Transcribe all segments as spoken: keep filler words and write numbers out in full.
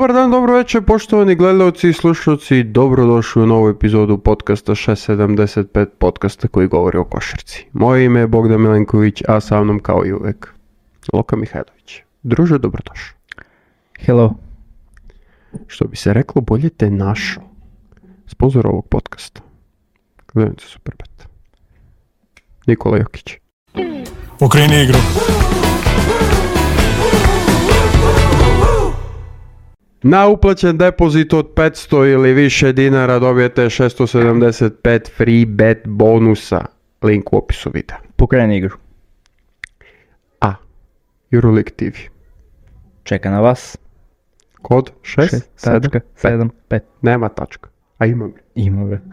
Dobar dan, dobro večer, poštovani gledalci i slušalci, dobrodošli u novu epizodu podcasta šest sedamdeset pet, podcasta koji govori o košarci. Moje ime je Bogdan Milenković, a sa mnom kao i uvek Luka Mihajlović. Druže, dobrodošao. Hello. Što bi se reklo, bolje te našao. Sponzor ovog podcasta. Gledajte Superbet. Nikola Jokić. Okreni igru. Na uplaćen depozit od petsto ili više dinara dobijete šesto sedamdeset pet free bet bonusa. Link u opisu videa. Pokreni igru. A. Euroleague T V. Čeka na vas. Kod šest sedam pet. Nema tačka. A imam. Ima ga.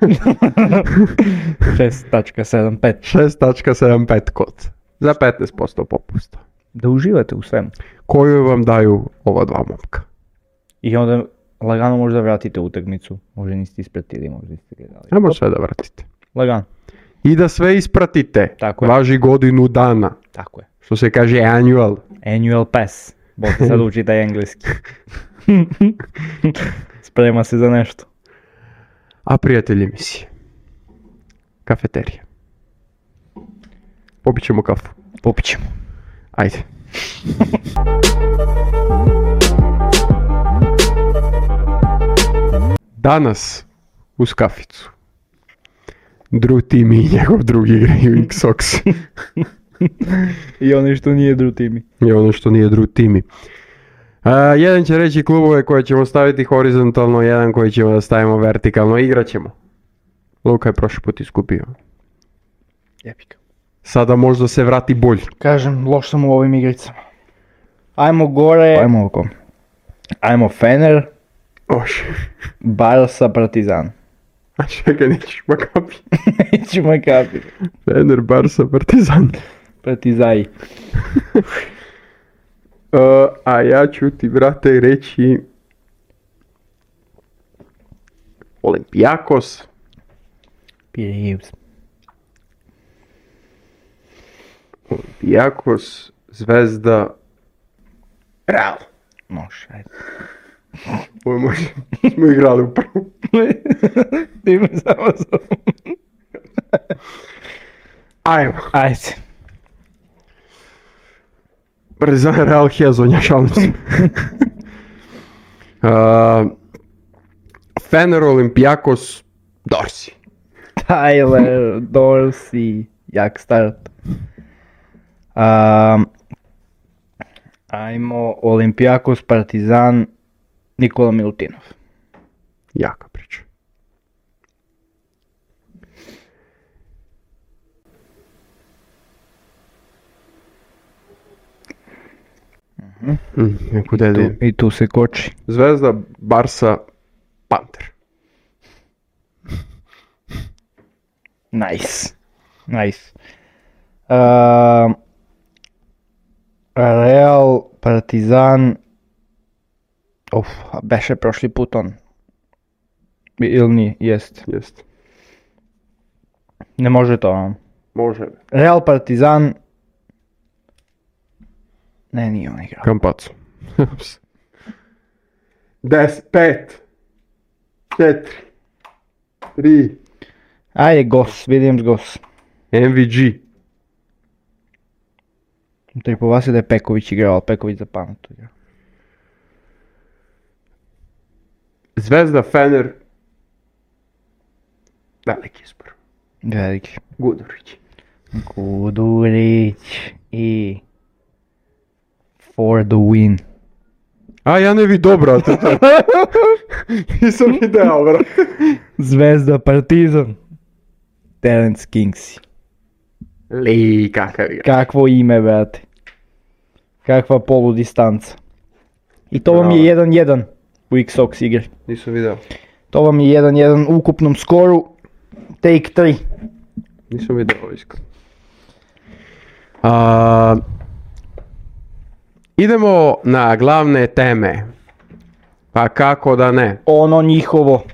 šest sedam pet. šest sedam pet kod. Za petnaest posto popusta. Da uživate u svemu. Koju vam daju ova dva momka. I onda lagano možda vratite utakmicu. Možda niste ispratili, možda niste gledali. Ne može sve da vratite. Lagano. I da sve ispratite. Tako je. Važi godinu dana. Tako je. Što se kaže annual. Annual pass. Bolje sad uči taj engleski. Sprema se za nešto. A prijatelji emisije. Kafeterija. Popit ćemo kafu. Popit ćemo. Ajde. Danas uz kaficu Drew Timmy i njegov drugi igraju X-Sox. I ono što nije Drew Timmy. I ono što nije Drew Timmy. Uh, jedan će reći klubove koje ćemo staviti horizontalno, jedan koji ćemo da stavimo vertikalno. Igrat ćemo. Luka je prošli put iskupio. Jepika. Sada možda se vrati bolj. Kažem, loš sam u ovim igricama. Ajmo gore. Ajmo ovako. Ajmo Fener. Oš. Barsa, Partizan. A čekaj, nećeš Makabi. Neću Makabi. Fener, Barsa, Partizan. Partizaj. Uh, a ja ću ti, brate, reći Olympiakos. Piraeus. Olympiakos, Zvezda, Real. Može, ajde. Ovo može, smo igrali u prvu. Ti me samo zove. Ajmo. Ajde. Partizan, Real, Hezonja, šalim se. uh, Fener, Olympiakos, Dorsey. Tyler Dorsey. Jak start. Um, ajmo Olympiakos, Partizan, Nikola Milutinov. Jaka priča. Uh-huh. Mm, neku dedu. Tu, I tu se koči. Zvezda, Barsa, Panter. Nice. Nice. Uh, Real, Partizan. Uf, beše prošli put on. Ili nije? Jest. Jest. Ne može to on. Može. Real, Partizan. Ne, nije on igrao. Kampacu. Des, pet, četiri, tri. Ajde, Goss, Williams Goss. M V G. To po vas je da je Peković igrao, ali Peković za pametu igrao. Zvezda, Fener. Veliki izbor. Veliki. Gudurić. Gudurić i for the win. A ja ne vidio, brate. Nisam video, brate. Zvezda, Partizan. Terence Kingsley. Li, kakav igra. Kakvo ime, brate. Kakva poludistanca. I to vam je jedan jedan u X-Sox igri. Nisam video. To vam je jedan jedan u ukupnom skoru. Take tri. Nisam video ovo iskreno. A, idemo na glavne teme. Pa kako da ne. Ono njihovo.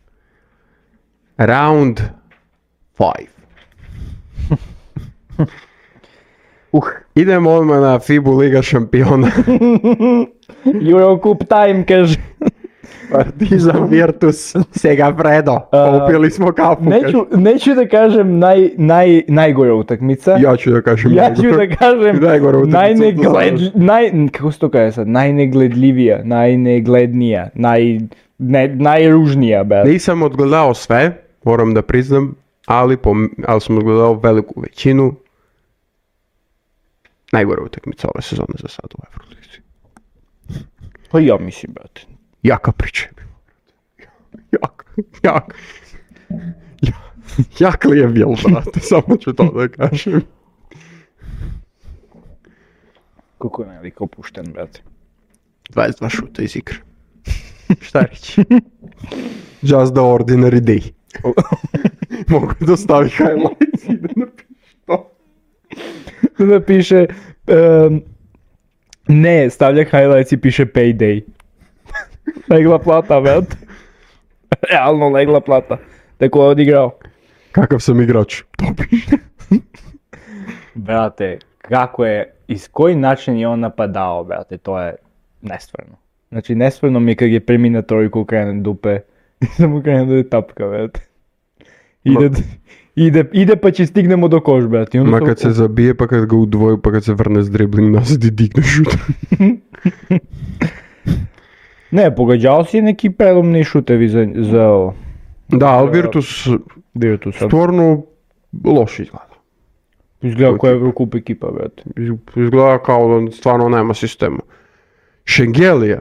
Round five. uh, idemo odmah na F I B A Liga šampiona. Eurocup time, kaže. Partizan Virtus, сега Fredo, A, popili smo kafu. Neću, neću da kažem naj, naj, najgora utakmica. Ja ću da kažem. Ja ću da kažem Najgora utakmica. najnegled, naj, kako se to kaže sad, najnegledljivija, najneglednija, naj, ne, najružnija, bet. Nisam odgledao sve, moram da priznam, ali, po, ali sam odgledao veliku većinu. Najgora utakmica ove sezone za sad u Euroligi. Pa ja mislim, brate. Jaka priča je bila. Jak, jak, jak, jak li je bil, brate, samo ću to da kažem. Koliko je najlik opušten, brate. dvadeset dva šuta iz igre. Šta reći? Just the ordinary day. Mogu da stavi highlights i da napiši to. Da piše, um, ne, stavlja highlights i piše payday. Legla plata, brate. Realno legla plata. Tako je odigrao. Kakav sam igrač? To piše. Brate, kako je, iz koji način je on napadao, brate, to je nestvarno. Znači, nestvarno mi je kad je primi na trojku krene dupe i samo krene da je tapka, brate. Ide, ide, ide pa će stignemo do koš, brate. Ma kad se zabije, pa kad ga udvoju, pa kad se vrne s dribling nazad i digne šut. Ne, pogađao si neki prelomni šutevi za, za ovo. Da, ali Virtus Virtus. stvarno loš izgleda. Izgleda koja je Eurocup ekipa, brate. Izgleda kao da stvarno nema sistema. Šengelija.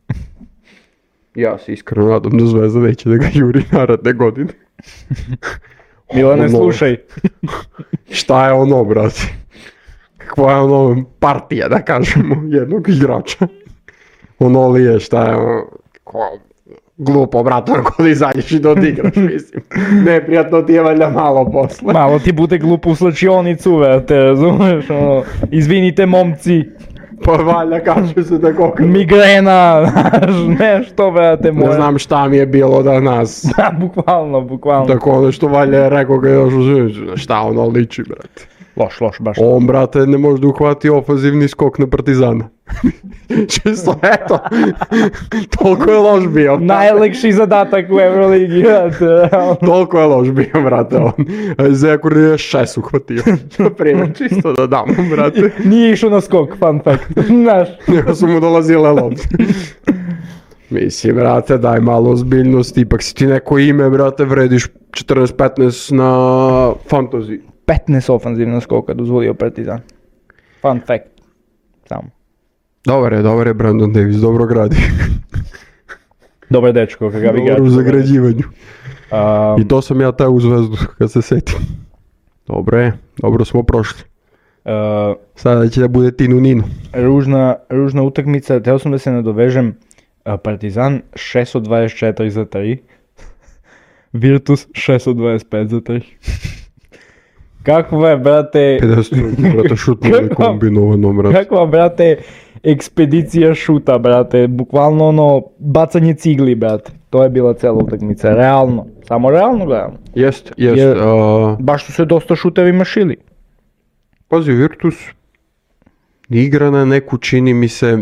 Ja se iskreno nadam da Zvezda neće da ga juri naredne godine. Milane, Ono- slušaj. Šta je ono, brate? Kakva je ono partija, da kažemo, jednog igrača? Ono li je, šta je ono... Ko... Glupo, brate, ako li izađeš i da odigraš, mislim. Neprijatno ti je valjda malo posle. Malo ti bude glupo u slačionicu, brate, razumeš, ono, izvinite momci, Pa valjda kaže se da koliko... migrena, znaš, nešto, brate, Ne moja. znam šta mi je bilo danas. Da, bukvalno, bukvalno. Tako ono što valjda je rekao ga još uzim, šta ono liči, brate. Loš, loš, baš. On, brate, ne može da uhvati ofanzivni skok na Partizana. Čisto, eto, toliko je loš bio. brate. Najlekši zadatak u Euroligi, brate, realno. Toliko je loš bio, brate, on. Zekur je šest uhvatio. Na primjer, čisto da damo, brate. Nije išao na skok, fun fact, znaš. Nego su mu dolazile lopte. Mislim, brate, daj malo ozbiljnost, ipak si ti neko ime, brate, vrediš četrnaest petnaest na fantasy. petnaest ofanzivna skoka dozvolio Partizan. Fun fact. Samo. Dobar je, dobar je Brandon Davis, dobro gradi. Dobar dečko, kakav igrač. Dobro u zagrađivanju. Um, I to sam ja taj u Zvezdu, kad se setim. Dobro je, dobro smo prošli. uh, Sada će da bude Tinu Ninu. ružna, ružna utakmica, teo sam da se nadovežem. uh, Partizan šest od dvadeset četiri za tri. Virtus šest od dvadeset pet za tri. Kakva je, brate, pedeset, brate, šutno ili Kakva- kombinovano, brate. kakva, brate, ekspedicija šuta, brate, bukvalno ono, bacanje cigli, brate. To je bila cela utakmica, realno, samo realno gledano. Jest, jest. Jer- a, Baš su se dosta šutevi mašili. pazi, Virtus igra na neku, čini mi se,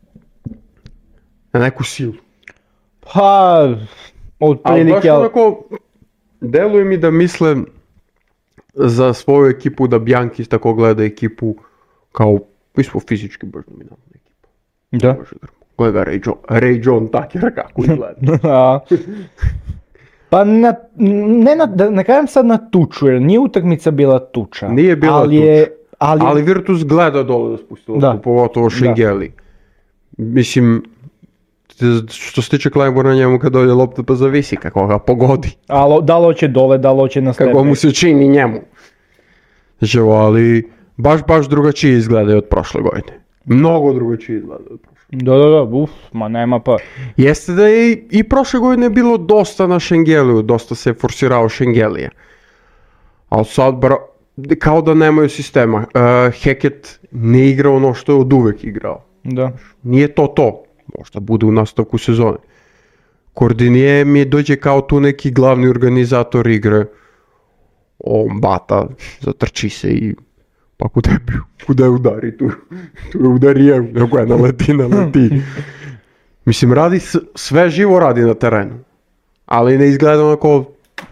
na neku silu. Pa, Ali baš otprilike, ali... onako, deluje mi da misle za svoju ekipu, da Bjankis tako gleda ekipu kao, mi smo fizički baš dominantna ekipa. Da. Može drmo. Gleda Ray John, Ray John Tucker kako izgleda. A, pa na, ne na, da ne kažem sad na tuču, jer nije utakmica bila tuča. Nije bila ali je, ali, Ali Virtus gleda dole da spusti loptu, Da. pogotovo Šengeli. Mislim, što se tiče Klajbora, njemu kad dođe lopta pa zavisi kako ga pogodi. ali da li hoće dole, da li hoće na stepe. Kako mu se čini njemu. Znači, ali baš, baš drugačije izgledaju od prošle godine. Mnogo drugačije izgledaju od prošle. Da, da, da, uf, ma nema pa. Jeste da je i, i prošle godine bilo dosta na Šengeliju, dosta se forsirao Šengelija. Ali sad, bra, kao da nemaju sistema. Uh, Hackett ne igra ono što je od uvek igrao. Da. Nije to to. Možda bude u nastavku sezone. Kordinije mi dođe kao tu neki glavni organizator igre. On bata, zatrči se i Pa куде, куде удари tu? Tu udari je, nego je naleti, naleti. Mislim, radi, sve živo radi na terenu, ali ne izgleda onako...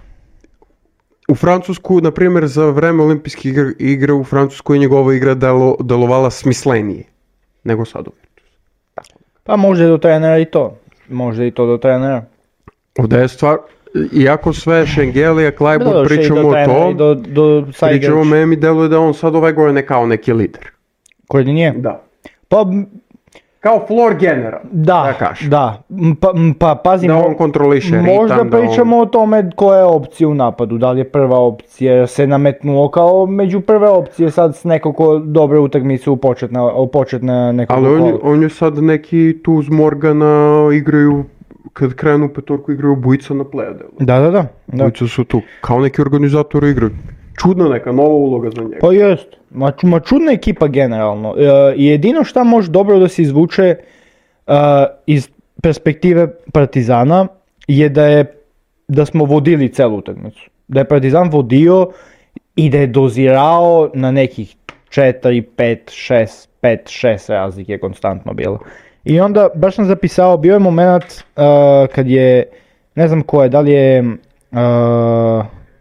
U Francusku, na primjer, za vreme olimpijskih igre, igre u Francuskoj njegova igra delo, delovala smislenije nego sad u Virtusu. Pa može do trenera i to. Može i to do trenera. Ovdje je stvar, iako sve Šengelija, Klajbor, pričamo o to, do, do pričamo o meni, deluje da on sad ovaj gore ne kao neki lider. Koordinije? Da. Pa... Kao floor general, da, da kažem. Da, pa, pa pazi, da on kontroliše ritam. Možda pričamo on... o tome koja je opcija u napadu, da li je prva opcija se nametnuo kao među prve opcije sad s nekako dobre utakmice u početna, u početna nekog ali on, on je sad neki tu uz Morgana igraju, kad krenu petorku igraju bujica na plejadelu. Da, da, da. da. Bujica su tu, kao neki organizatori igraju. Čudna neka nova uloga za njega. Pa jest, ma, ma čudna ekipa generalno. E, jedino šta može dobro da se izvuče uh, iz perspektive Partizana je da je da smo vodili celu utakmicu. Da je Partizan vodio i da je dozirao na nekih četiri, pet, šest, pet, šest razlike konstantno bilo. I onda baš sam zapisao, bio je moment uh, kad je, ne znam ko je, da li je... Uh,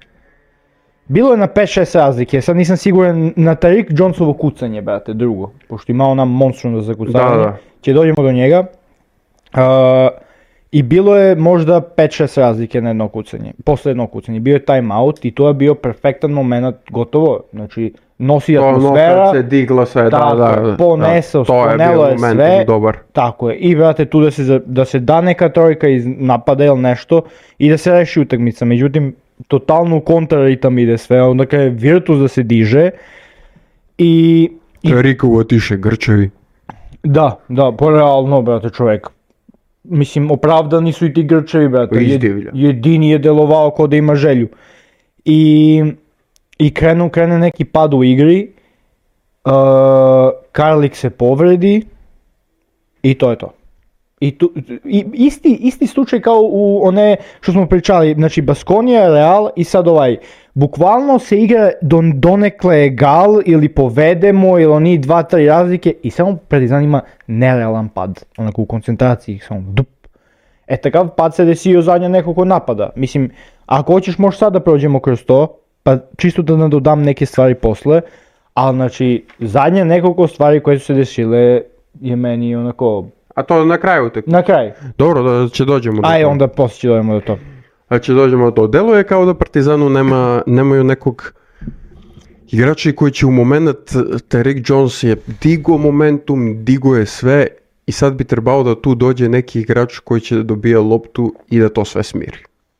Bilo je na pet šest razlike, sad nisam siguran na Tarik Jonesovo kucanje, brate, drugo, pošto ima ona monstruno zakucavanje, da, da. će dođemo do njega. Uh, I bilo je možda pet šest razlike na jedno kucanje, posle jedno kucanje, bio je time out i to je bio perfektan moment, gotovo, znači nosi atmosfera. Ono kad se digla sve, da, da, da. Ponesao, sponelo je sve, dobar. Tako je, i brate tu da se, da se da neka trojka iz napada ili nešto i da se reši utakmica, međutim, totalno kontraritam ide sve, onda kada je Virtus da se diže i... i... Rikovo tiše Grčevi. Da, da, pa realno, brate, čovjek. Mislim, opravdani su i ti Grčevi, brate. Jed, jedini je delovao kao da ima želju. I, i krenu, krene neki pad u igri, uh, Karlik se povredi i to je to. I tu, i, isti, isti slučaj kao u one što smo pričali, znači Baskonija, Real i sad ovaj, bukvalno se igra don, donekle egal ili povedemo ili oni dva, tri razlike i samo Partizan ima nerealan pad, onako u koncentraciji, samo dup. E takav pad se desio zadnja nekoliko napada, mislim, ako hoćeš možeš sad da prođemo kroz to, pa čisto da nadodam neke stvari posle, ali znači zadnje nekoliko stvari koje su se desile je meni onako... A to na kraju tek? Na kraju. Dobro, da će dođemo do Aj, to. Onda poslije će dođemo do to. A će dođemo do to. Deluje kao da Partizanu nema, nemaju nekog igrača koji će u moment, Tarik Jones je digo momentum, digo je sve i sad bi trebao da tu dođe neki igrač koji će da dobija loptu i da to sve smiri.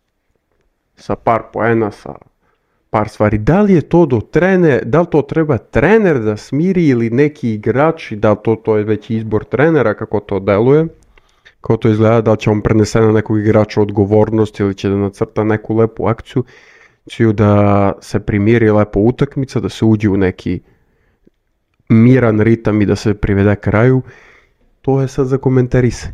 Sa par poena, sa par stvari. Da li je to do trener, da li to treba trener da smiri ili neki igrač, da li to, to je već izbor trenera, kako to deluje, kako to izgleda, da li će on prenese na nekog igrača odgovornost ili će da nacrta neku lepu akciju, da se primiri lepo utakmica, da se uđe u neki miran ritam i da se privede kraju, to je sad za komentarisanje.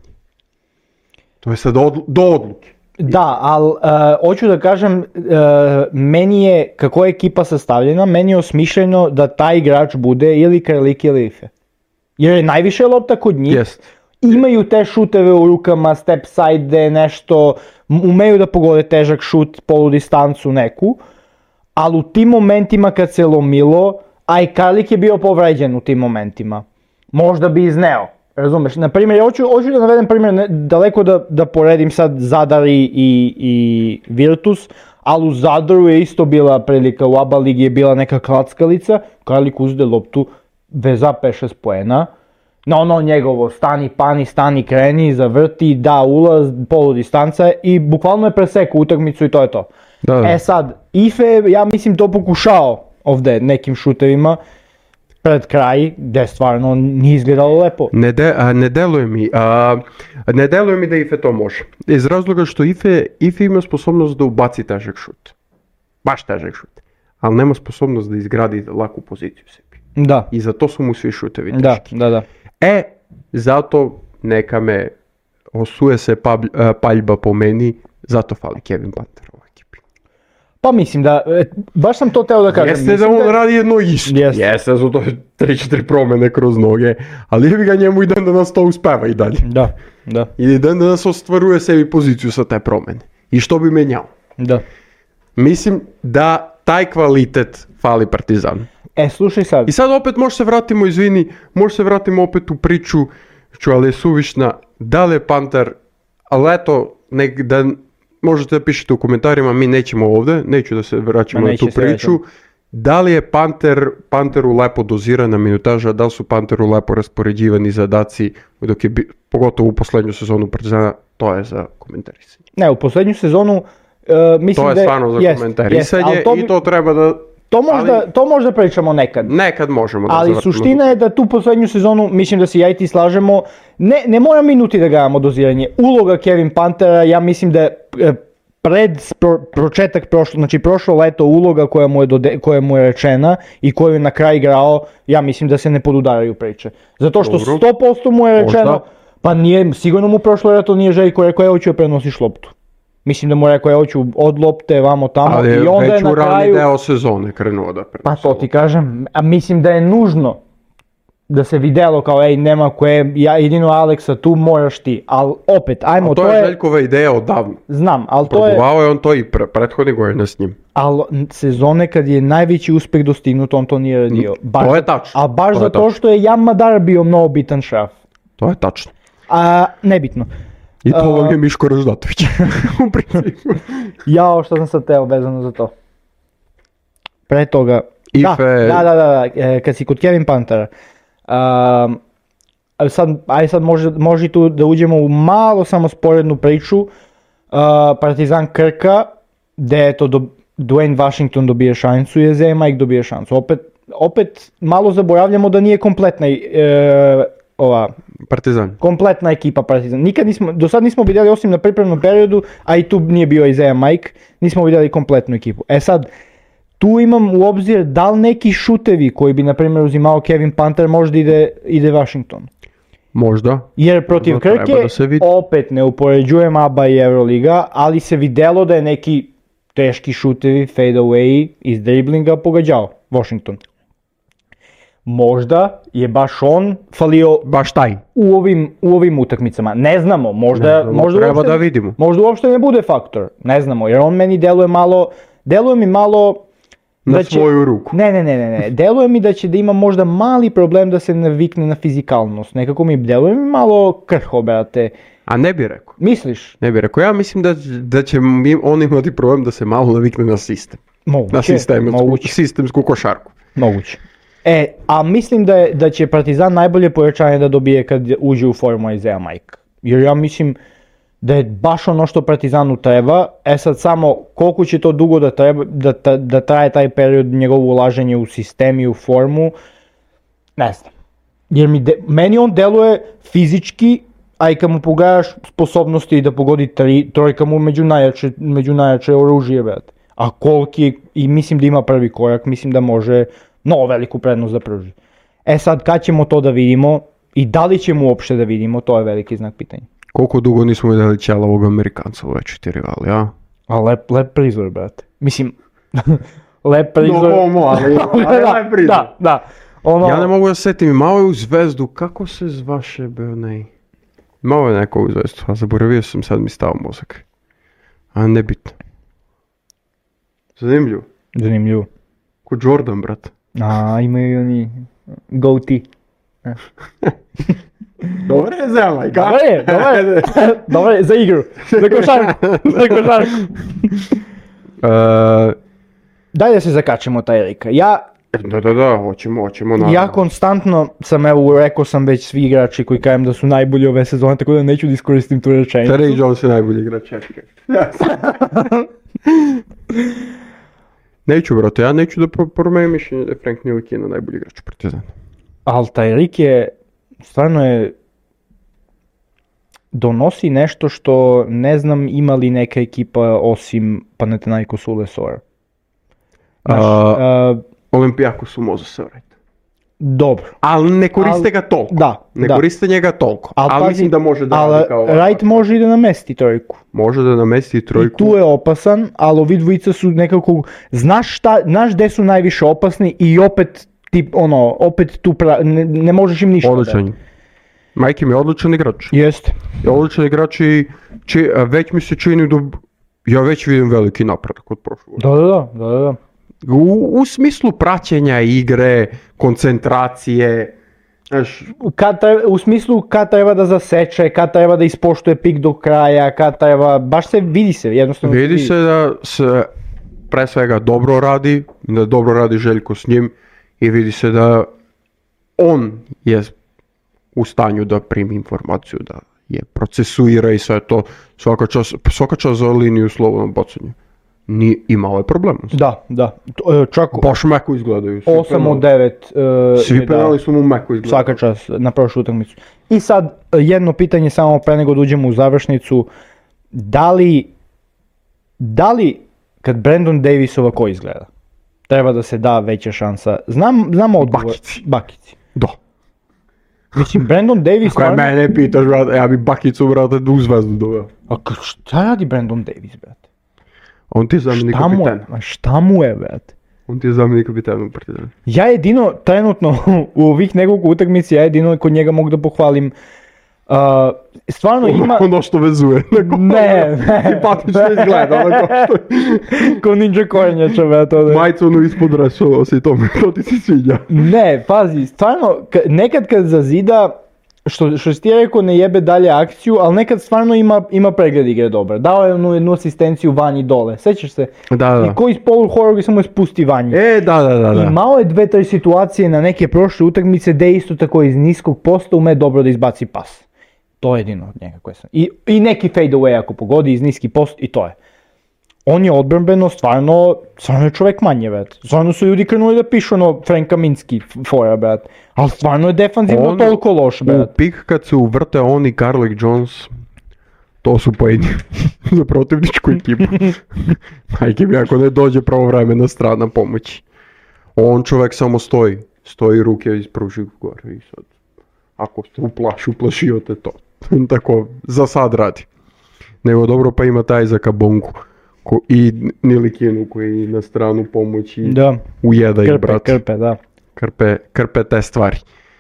To je sad od, do odluke. Da, ali uh, hoću da kažem, uh, meni je, kako je ekipa sastavljena, meni je osmišljeno da taj igrač bude ili Karlik ili Ife. Jer je najviše lopta kod njih, yes. Imaju te šuteve u rukama, step side, nešto, umeju da pogode težak šut, poludistancu neku, ali u tim momentima kad se lomilo, a i Karlik je bio povređen u tim momentima, možda bi izneo. Razumeš, na primjer, ja hoću, hoću da navedem primjer, ne, daleko da, da poredim sad Zadar i, i, i Virtus, ali u Zadaru je isto bila prilika, u A B A ligi je bila neka klackalica, Karlik uzde loptu, veza pet šest poena, na ono njegovo stani, pani, stani, kreni, zavrti, da ulaz, poludistanca i bukvalno je presekao utakmicu i to je to. Da, da. E sad, Ife, ja mislim to pokušao ovdje nekim šutevima, pred kraj, gdje stvarno nije izgledalo lepo. Ne, de, a, ne deluje mi, a, ne deluje mi da Ife to može. Iz razloga što Ife, Ife ima sposobnost da ubaci težak šut. Baš težak šut. Ali nema sposobnost da izgradi laku poziciju sebi. Da. I zato su mu svi šutevi Da, teški. da, da. E, zato neka me osuje se palj, paljba po meni, zato fali Kevin Panther u ekipi. Pa mislim da, e, baš sam to teo da kažem. Jeste da mislim on radi jedno isto. Jeste. Jeste, su to tri četiri promene kroz noge, ali jebi ga njemu i dan danas to uspeva i dalje. Da, da, I dan danas ostvaruje sebi poziciju sa te promene. I što bi menjao? da. Mislim da taj kvalitet fali Partizanu. E, slušaj sad. I sad opet možda se vratimo, izvini, možda se vratimo opet u priču, ću, ali je suvišna, da li je Panter, ali eto, nek, da možete da pišete u komentarima, mi nećemo ovdje, neću da se vraćamo Ma na tu neće se priču, vraćamo. da li je Panter, Panteru lepo dozirana minutaža, da li su Panteru lepo raspoređivani zadaci, dok je, bi, pogotovo u posljednju sezonu Partizana, to je za komentarisanje. Ne, u posljednju sezonu, uh, mislim To je da stvarno za jest, komentarisanje jest, ali to bi- i to treba da, To možda, ali- to možda pričamo nekad. nekad možemo da Ali zavrtimo. suština je da tu posljednju sezonu, mislim da se ja i ti slažemo, ne, ne mora minuti da gledamo doziranje. Uloga Kevin Pantera, ja mislim da je e, pred pro, početak prošlo, znači prošlo leto uloga koja mu, je dode, koja mu je rečena i koju je na kraj igrao, ja mislim da se ne podudaraju priče. Zato što Dobro. sto posto mu je rečeno, Možda. pa nije, sigurno mu prošlo leto nije Željko rekao, evo ću je prenosiš loptu. Mislim da mu je rekao, evo ću od lopte vamo tamo Ali je i onda je već na u rani kraju... deo sezone krenuo da prenosi. Pa to ti kažem, a mislim da je nužno da se videlo kao ej nema koje, ja jedino Aleksa tu moraš ti, ali opet, ajmo, A to, to je je, Željkova ideja odavno. znam, ali to je, Probuvao je on to i pre, prethodne godine s njim. ali sezone kad je najveći uspeh dostignut, on to nije radio. Baš, to je tačno. A baš To je zato tačno. što je Jan Madar bio mnogo bitan šraf. To je tačno. A nebitno. I to A- vam je Miško Raždatović. U principu. Jao, što sam sad teo vezano za to. Pre toga, da, Ife- da, da, da, da, e, kad si kod Kevin Pantera, um, a sad, aj sad može, može tu da uđemo u malo samo sporednu priču, uh, Partizan Krka, gde eto do, Dwayne Washington dobije šansu i Isaiah Mike dobije šansu. Opet, opet malo zaboravljamo da nije kompletna e, ova Partizan. kompletna ekipa Partizan. Nikad nismo, do sad nismo vidjeli osim na pripremnom periodu, a i tu nije bio Isaiah Mike, nismo vidjeli kompletnu ekipu. E sad, tu imam u obzir da li neki šutevi koji bi na primjer uzimao Kevin Panter možda ide, ide Washington. Možda. Jer protiv Možda treba Krke, da se vidi. opet ne upoređujem A B A i Euroliga, ali se videlo da je neki teški šutevi, fade away iz driblinga pogađao Washington. Možda je baš on falio Baš taj. u ovim, u ovim utakmicama. Ne znamo, možda, Ne znamo, možda, treba uopšte, da vidimo. možda uopšte ne bude faktor. Ne znamo, jer on meni deluje malo, deluje mi malo... Na da će- svoju ruku. Ne, ne, ne, ne, ne. Deluje mi da će da ima možda mali problem da se navikne na fizikalnost. Nekako mi deluje mi malo krho, brate. A ne bi rekao. Misliš? Ne bi rekao. Ja mislim da, da će mi- on imati problem da se malo navikne na sistem. Moguće. Na sistemsku, Moguće. sistemsku košarku. Moguće. E, a mislim da, je, da će Partizan najbolje pojačanje da dobije kad uđe u formu Isaiah Mike. Jer ja mislim da je baš ono što Partizanu treba. E sad samo koliko će to dugo da, treba, da, da, da traje taj period njegovo ulaženje u sistem i u formu, ne znam. Jer mi de, meni on deluje fizički, a i kad mu pogledaš sposobnosti da pogodi tri, trojka mu među najjače, među najjače oružje, brate. A koliki, i mislim da ima prvi korak, mislim da može mnogo veliku prednost da pruži. E sad, kad ćemo to da vidimo i da li ćemo uopšte da vidimo, to je veliki znak pitanja. Koliko dugo nismo vidjeli ćelavog Amerikanca u večeti rivali, a? A lep, lep prizor, brate. Mislim, lep prizor. No, homo, ali- ali da, lep prizor. da, da. Ono, Ja ne mogu da se setim, imao je u Zvezdu, kako se zvaše bio nej? Imao je neko u Zvezdu, a zaboravio sam, sad mi stao mozak. A nebitno. Zanimljivo. Zanimljivo. Ko Jordan, brat. A, imaju i oni goatee. Dobar je zemlja, Dobar je, dobar je. Dobar je, za igru. Za košarku. Za košarku. Uh, Daj da se zakačemo taj Erika. Ja, da, da, da, hoćemo, hoćemo. naravno. ja konstantno sam, evo, rekao sam već svi igrači koji kažem da su najbolji ove sezone, tako da neću da iskoristim tu rečenicu. Terry Jones je najbolji igrač, čekaj. Neću, brate, ja neću da pro- promenim mišljenje da je Frank Ntilikina najbolji igrač Partizana. Ali taj Rik je, stvarno je, donosi nešto što ne znam ima li neka ekipa osim Panathinaikos Ulesora. Znaš, A, a, Olimpijakos su Mozo Sevrajta. dobro. Ali ne koriste Al- ga toliko. da, ne da. koriste njega toliko. Al Ali pazi, mislim da može da ali radi kao ovako. Wright može i da namesti trojku. Može da namesti I trojku. tu je opasan, ali ovi dvojica su nekako, znaš šta, znaš gde su najviše opasni i opet ti, ono, opet tu pra, ne, ne možeš im ništa. Odličan. dati. Mike im je odličan igrač. Jeste. Je odličan igrač i či, a već mi se čini da ja već vidim veliki napredak od prošle godine. Da, da, da, da, da. U, u smislu praćenja igre, koncentracije, znaš, Kad treba, u smislu kad treba da zaseče, kad treba da ispoštuje pik do kraja, kad treba, baš se vidi se, jednostavno vidi se da se pre svega dobro radi, da dobro radi Željko s njim i vidi se da on je u stanju da primi informaciju, da je procesuira i sve to, svaka čas, svaka čas za liniju slobodnom bacanju. Ni imao je problema. Da, da, To, e, čak Baš meko izgledaju. Svi osam penali- od devet e, Svi je dao. penali su mu meko izgledali. Svaka čast na prošlu utakmicu. I sad e, jedno pitanje samo pre nego da uđemo u završnicu. Da li, da li kad Brandon Davis ovako izgleda, treba da se da veća šansa? Znam, znam odgovor. Bakici. Bakici. Da. Mislim, Brandon Davis... Koja stvarno- mene pitaš, brate, ja bi Bakicu, brate, u Zvezdu doveo. A k- šta radi Brandon Davis, brate? On ti je zamjenik Šta mu je, kapitana. a šta mu je, brate? On ti je zamjenik kapitana u Partizanu. Ja jedino, trenutno, u ovih nekoliko utakmici, ja jedino kod njega mogu da pohvalim. Uh, stvarno ima... Ono što vezuje. Ne, ne. Simpatično izgleda, ono kao što Ko ninja kornjača, brate. ono. majicu ono ispod dresova si tome, to ti se sviđa. Ne, pazi, stvarno, ka- nekad kad zazida, što, što si ti rekao, ne jebe dalje akciju, ali nekad stvarno ima, ima pregled igre dobar. Dao je onu jednu asistenciju vanji dole, sećaš se? Da, da. I ko iz polu horoga samo je spusti vanji. E, da, da, da, da. Imao je dve, tri situacije na neke prošle utakmice gde isto tako iz niskog posta ume dobro da izbaci pas. To je jedino od njega koje sam. I, i neki fade away ako pogodi iz niski post i to je. On je odbrambeno stvarno, stvarno je čovjek manje, brat. Stvarno su ljudi krenuli da pišu ono Frank Kaminski f- fora, brat. Ali stvarno je defanzivno On- toliko loš, U brat. pik kad se uvrte on i Carlik Jones, to su pojedni za protivničku ekipu. Majke mi, ako ne dođe pravovremena strana pomoći. On čovjek samo stoji, stoji ruke ispruži gore i sad. Ako se uplaši, uplašio te to. Tako, za sad radi. Nego dobro pa ima taj za Kabongu. Ko, i Nilikinu koji na stranu pomoći Da, ujeda ih, krpe, brat. krpe, da. Krpe, krpe te stvari.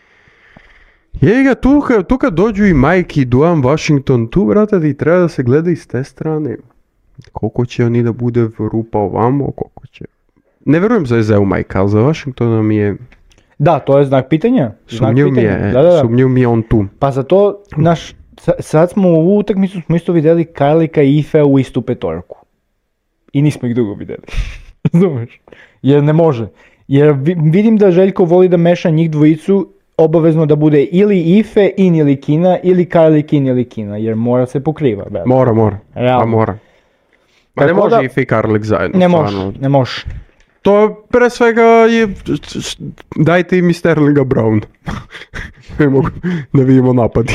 Je ga, tu, ka- tu kad dođu i Mike i Duan Washington, tu, brate, ti treba da se gleda iz te strane. Koliko će oni da bude rupa ovamo, koliko će... Ne verujem za Ezeu Mike, ali za Washingtona mi je... Da, to je znak pitanja. Znak Sumnjiv mi pitanja. je, Da, da, da. sumnjiv mi je on tu. Pa za to, naš, sa- sad smo u ovu utakmicu smo isto vidjeli Karlika i Ife u istu petorku. I nismo ih dugo vidjeli. Razumeš? Jer ne može. Jer vi- vidim da Željko voli da meša njih dvojicu, obavezno da bude ili Ife i Nilikina ili Karlik i Nilikina, jer mora se pokriva. brate. Mora, mora. Realno. Pa mora. Ma ne Tako može da- i Fi Karlik zajedno. Ne može, stvarno. ne može. To pre svega je... Dajte im i Sterlinga Brown. Ne mogu da vidimo napadi.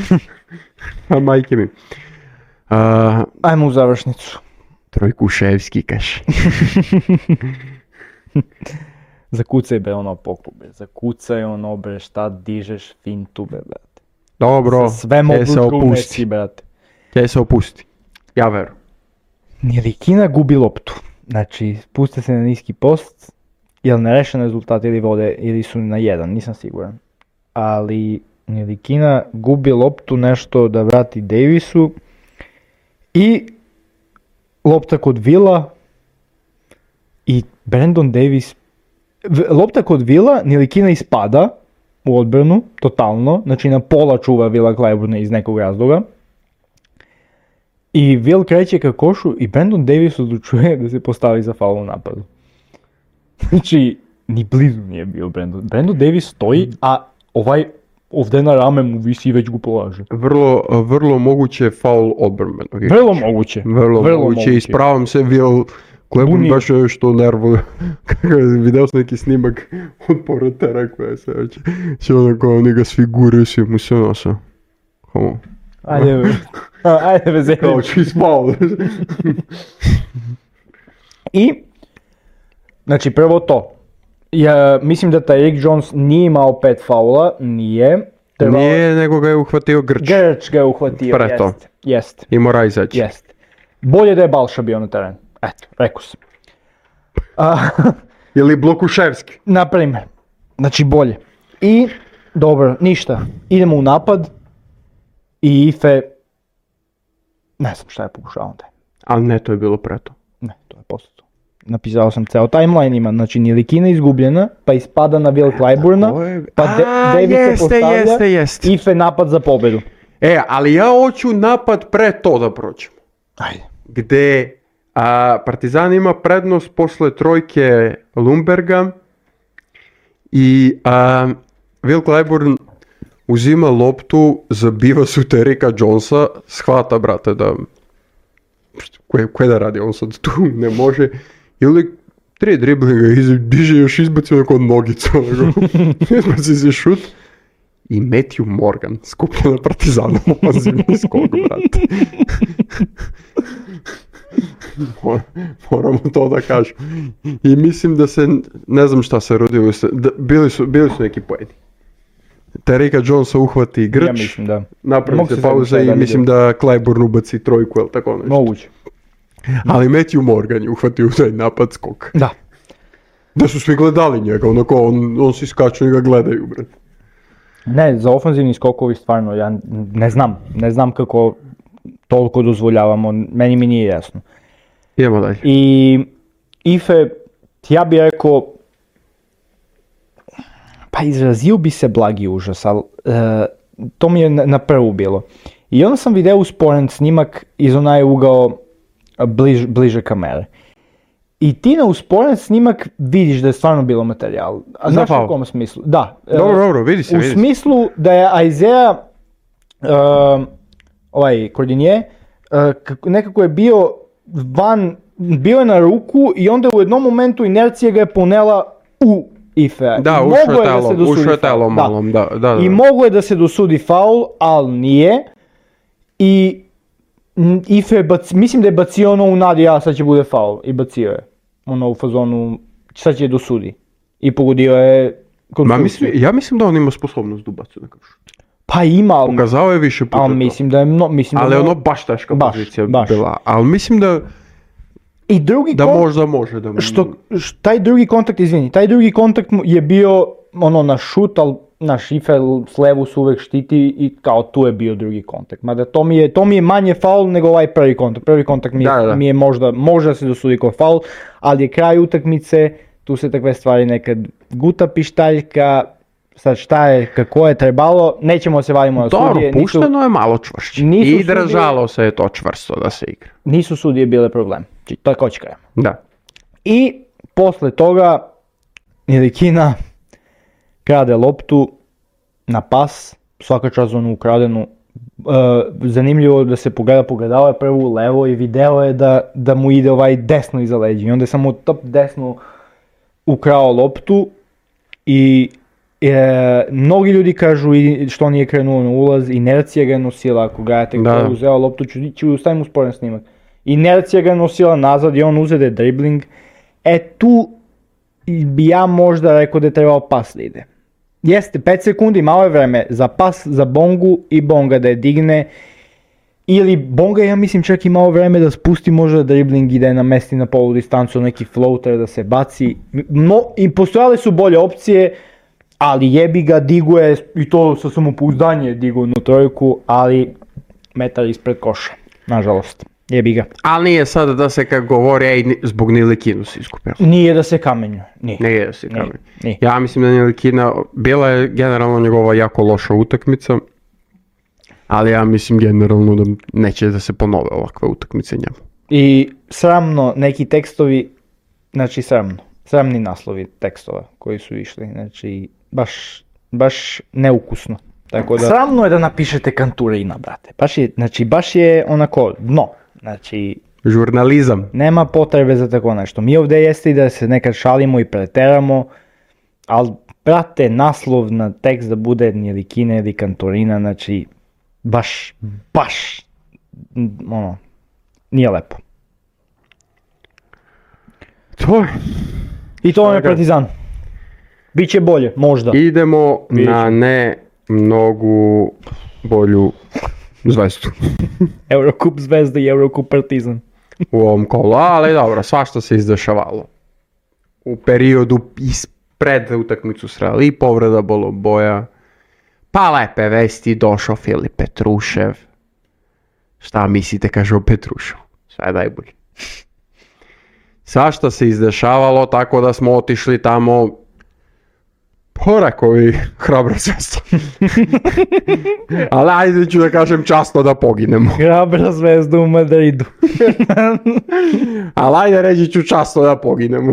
A majke mi. A, Ajmo u završnicu. Trojkuševski kaže. Zakucaj bre ono pokube, zakucaj ono bre šta dižeš fintu bre, brate. Dobro, Sa sve će mogu se opusti, opusti. brate. Će se opusti. Ja verujem. Nilikina gubi loptu. Znači, spuste se na niski post, jel nerešen rezultat ili vode, ili su na jedan, nisam siguran. Ali Nilikina gubi loptu nešto da vrati Davisu i lopta kod Vila i Brandon Davis, v- lopta kod Vila, Nilikina ispada u odbranu, totalno, znači na pola čuva Vila Clyburna iz nekog razloga. I Will kreće ka košu i Brandon Davis odlučuje da se postavi za faul u napadu. Znači, ni blizu nije bio Brandon. Brandon Davis stoji, a ovaj ovdje na rame mu visi i već ga polaže. Vrlo, vrlo moguće faul odbrmenog. Vrlo moguće. Vrlo, moguće. Ispravam se, Will Cleburne Buni. baš je što nervuje. Video sam neki snimak od porotera koja se će, će onako, oni ga svi guraju, svi mu se nosa. Hamo. Ajde, a, ajde bez Kao zemlje. će ispao. I, znači prvo to. Ja, mislim da taj Rick Jones nije imao pet faula, nije. Trebalo... Nije, nego ga je uhvatio Grč. Grč ga je uhvatio, Preto. jest. Jest. I mora izaći. Jest. Bolje da je Balša bio na terenu. Eto, rekao sam. A, Ili Blokuševski. na primjer. Znači bolje. I, dobro, ništa. Idemo u napad. I Ife... Ne znam šta je pokušao onda. Ali ne, to je bilo preto. Ne, to je posto. Napisao sam ceo timeline ima, znači Nilikina izgubljena, pa ispada na Will Clyburna, To je- pa De- A, Davis se jeste, postavlja, jeste, jeste. Ife napad za pobedu. E, ali ja hoću napad pre to da prođemo. Ajde. Gde a, Partizan ima prednost posle trojke Lumberga i a, Will Clyburn uzima loptu, zabiva su Terika Jonesa, shvata, brate, da koje, koje da radi, on sad tu ne može, ili tri driblinga iz, diže još izbacio neko nogicu, izbaci se šut i Matthew Morgan skuplja na Partizanu ofanzivni skok, brate. Moramo to da kažem. I mislim da se, ne znam šta se rodilo, da, bili, su, bili su neki poeni. Terika Jonesa uhvati Grč, Ja mislim da. napravi Mogu se se pauza zajedno i šta da mislim da Clyburn ubaci trojku, ili tako nešto. Moguće. Ali Matthew Morgan je uhvatio taj napad skok. Da. Da su svi gledali njega, onako on, on si skaču i ga gledaju, brate. Ne, za ofanzivni skokovi stvarno, ja ne znam, ne znam kako toliko dozvoljavamo, meni mi nije jasno. Idemo dalje. I Ife, ja bih rekao, pa izrazio bi se blagi užas, ali e, to mi je na, na prvu bilo. I onda sam video usporen snimak iz onaj ugao bliž, bliže kamere. I ti na usporen snimak vidiš da je stvarno bilo materijal. A Za znaš u faul. kom smislu? Da. e, Dobro, dobro, vidi se, U vidi se. smislu da je Isaiah, um, ovaj Cordinier, uh, kako- nekako je bio van, bio je na ruku i onda u jednom momentu inercija ga je ponela u Ife. Da, I ušao moglo je da se telom, dosudi ušao je faul. telom Da. malom, da, da, da. I moglo je da se dosudi faul, ali nije. I n- Ife je bac, mislim da je bacio ono u nadi, ja sad će bude faul. I bacio je. Ono u fazonu, sad će dosudi. I pogodio je Ma konstrukciju. mislim, ja mislim da on ima sposobnost da ubaci nekakav šut. Pa ima, ali, Pokazao je više puta ali to. mislim da je mno, mislim Ali da je ono mno- baš teška Baš, pozicija baš. bila. Ali mislim da, I drugi da kon- možda može da... što, š- taj drugi kontakt, izvini, taj drugi kontakt mu je bio ono na šut, ali naš Ife s levu su uvek štiti i kao tu je bio drugi kontakt. Mada to mi je, to mi je manje faul nego ovaj prvi kontakt. Prvi kontakt mi je, Da, da, da. mi je možda, možda se dosudi kao faul, ali je kraj utakmice, tu se takve stvari nekad guta pištaljka, sad šta je, kako je trebalo, nećemo se vadimo na Dobro, sudije, nisu, pušteno je malo čvršće. nisu I sudije- držalo se je to čvrsto da se igra. nisu sudije bile problem. Či- Tako ću kažem. Da. I posle toga Nilikina krade loptu na pas, svaka čast za onu ukradenu. E, zanimljivo da se pogleda, pogledao je prvo levo i video je da, da mu ide ovaj desno iza leđa. I onda je samo top desno ukrao loptu i e, mnogi ljudi kažu i što nije krenuo na ulaz, inercija ga je nosila, ako gledate Da. kako je uzeo loptu, ću, ću stavim usporen snimak. Inercija ga je nosila nazad i on uzede dribling. E tu bi ja možda rekao da je trebao pas da ide. Jeste, pet sekundi, malo je vreme za pas, za Bongu i Bonga da je digne. Ili Bonga, ja mislim, čak i malo vreme da spusti možda dribling i da je namesti na polu distancu neki floater da se baci. No, i postojale su bolje opcije, ali jebi ga, diguje i to sa samopouzdanje digu na trojku, ali metar ispred koša, nažalost. Jebi ga. Ali nije sada da se kako govori, ej, ni- zbog Nilikinu si iskupio. Nije da se kamenju, nije. Nije da se Nije, kamen. nije. Ja mislim da Nilikina, bila je generalno njegova jako loša utakmica, ali ja mislim generalno da neće da se ponove ovakve utakmice njemu. I sramno, neki tekstovi, znači sramno, sramni naslovi tekstova koji su išli, znači baš, baš neukusno. Tako da... Sramno je da napišete Kanturina, brate, baš je, znači baš je onako dno, znači Žurnalizam. nema potrebe za tako nešto. Mi ovdje jeste i da se nekad šalimo i preteramo, ali brate, naslov na tekst da bude Nilikina ili Kanturina, znači baš, baš, ono, nije lepo. To je. I to vam je Svega. Partizan. Biće bolje, možda. Idemo Vidjet na ćemo. ne mnogu bolju zvezdu Eurocup Zvezda i Eurocup Partizan. u ovom kolu, ali dobro, svašta se izdešavalo. U periodu ispred utakmicu s Real, i povreda Boloboja, pa lepe vesti, došao Filip Petrušev. Šta mislite, kaže o Petruševu? Sve najbolje. Svašta se izdešavalo, tako da smo otišli tamo, po rekao i hrabra Zvezda. Ali ajde ću da kažem časno da poginemo. Hrabra Zvezda u Madridu. Ali ajde reći ću časno da poginemo.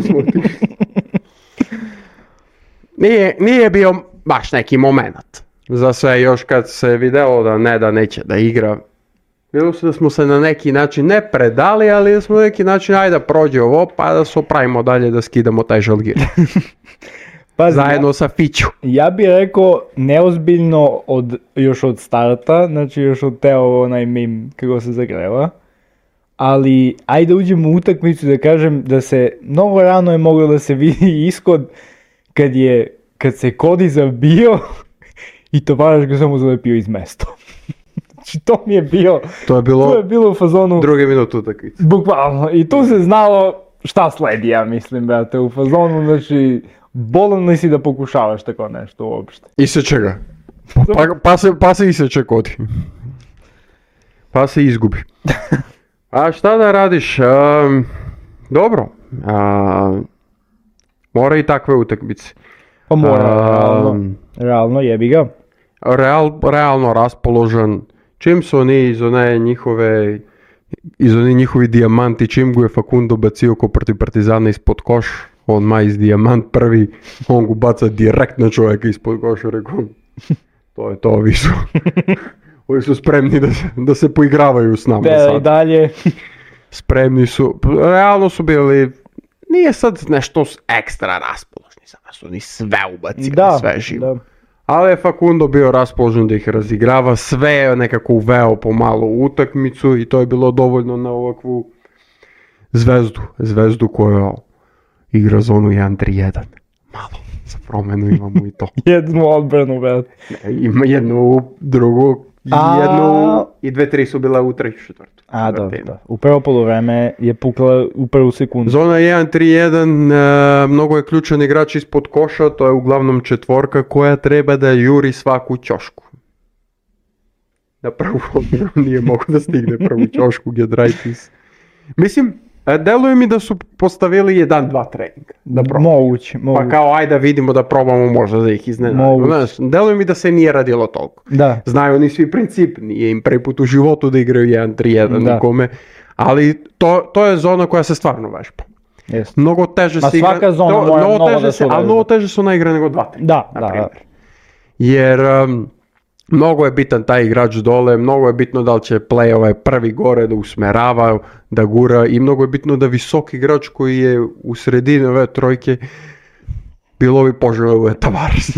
Nije, nije bio baš neki moment za sve, još kad se videlo da ne da neće da igra. Bilo se da smo se na neki način ne predali, ali da smo na neki način ajde da prođe ovo, pa da se opravimo dalje da skidamo taj žalgir. Pazi, Zajedno sa Fiću. Ja bih rekao neozbiljno od, još od starta, znači još od teo onaj mim kako se zagreva. Ali ajde uđemo u utakmicu da kažem da se mnogo rano je moglo da se vidi ishod kad je kad se Kodi zabio i Tovaraš ga samo zalepio iz mesta. Znači to mi je bio, To je bilo, to je bilo u fazonu, druge minut utakmice. bukvalno, i tu se znalo šta sledi, ja mislim, brate, u fazonu, znači bolno si da pokušavaš tako nešto uopšte. Iseče ga. Pa, pa, se, pa se iseče Kodi. Pa se izgubi. A šta da radiš? Um, dobro. A, mora i takve utakmice. Pa mora, Um, realno, realno jebi ga. Real, realno raspoložen. Čim su oni iz one njihove iz oni njihovi dijamanti, čim go je Facundo bacio ko protiv Partizana ispod koš, on ma iz dijamant prvi, on go baca direkt na čovjeka ispod koša, rekao, to je to, ovi su, ovi su spremni da se, da se poigravaju s nama Da, i sad. dalje. Spremni su, realno su bili, nije sad nešto ekstra raspoložni, sada su oni sve ubacili, Da, sve živo. da. Ali je Facundo bio raspoložen da ih razigrava, sve je nekako uveo pomalo u utakmicu i to je bilo dovoljno na ovakvu zvezdu, zvezdu koja igra zonu jedan tri jedan. Malo, za promenu imamo i to. Jednu odbranu, brate. Ima jednu, drugu, A- jednu i dve, tri su bila u treću četvrtu. A, da, da. U prvo poluvreme je pukla u prvu sekundu. Zona jedan tri jedan, e, mnogo je ključan igrač ispod koša, to je uglavnom četvorka koja treba da juri svaku ćošku. Na prvu odbranu nije mogo da stigne prvu ćošku Giedraitis. Mislim, e, deluje mi da su postavili jedan dva treninga. Da probaju. Moguće, moguće. Pa kao ajde vidimo da probamo možda da ih iznenadimo. Moguće. Znaš, deluje mi da se nije radilo toliko. Da. Znaju oni svi princip, nije im prvi put u životu da igraju jedan tri jedan Da. nikome, ali to, to je zona koja se stvarno vežba. Jeste. Mnogo teže Ma se igra, svaka zona to- mora mnogo mnogo teže da se, se ali vežba. mnogo teže su naigra nego dva tri. Da, na da, primjer. da. Jer um, mnogo je bitan taj igrač dole, mnogo je bitno da li će play ovaj prvi gore da usmerava, da gura i mnogo je bitno da visok igrač koji je u sredini ove trojke bilo bi poželeo je Tavares.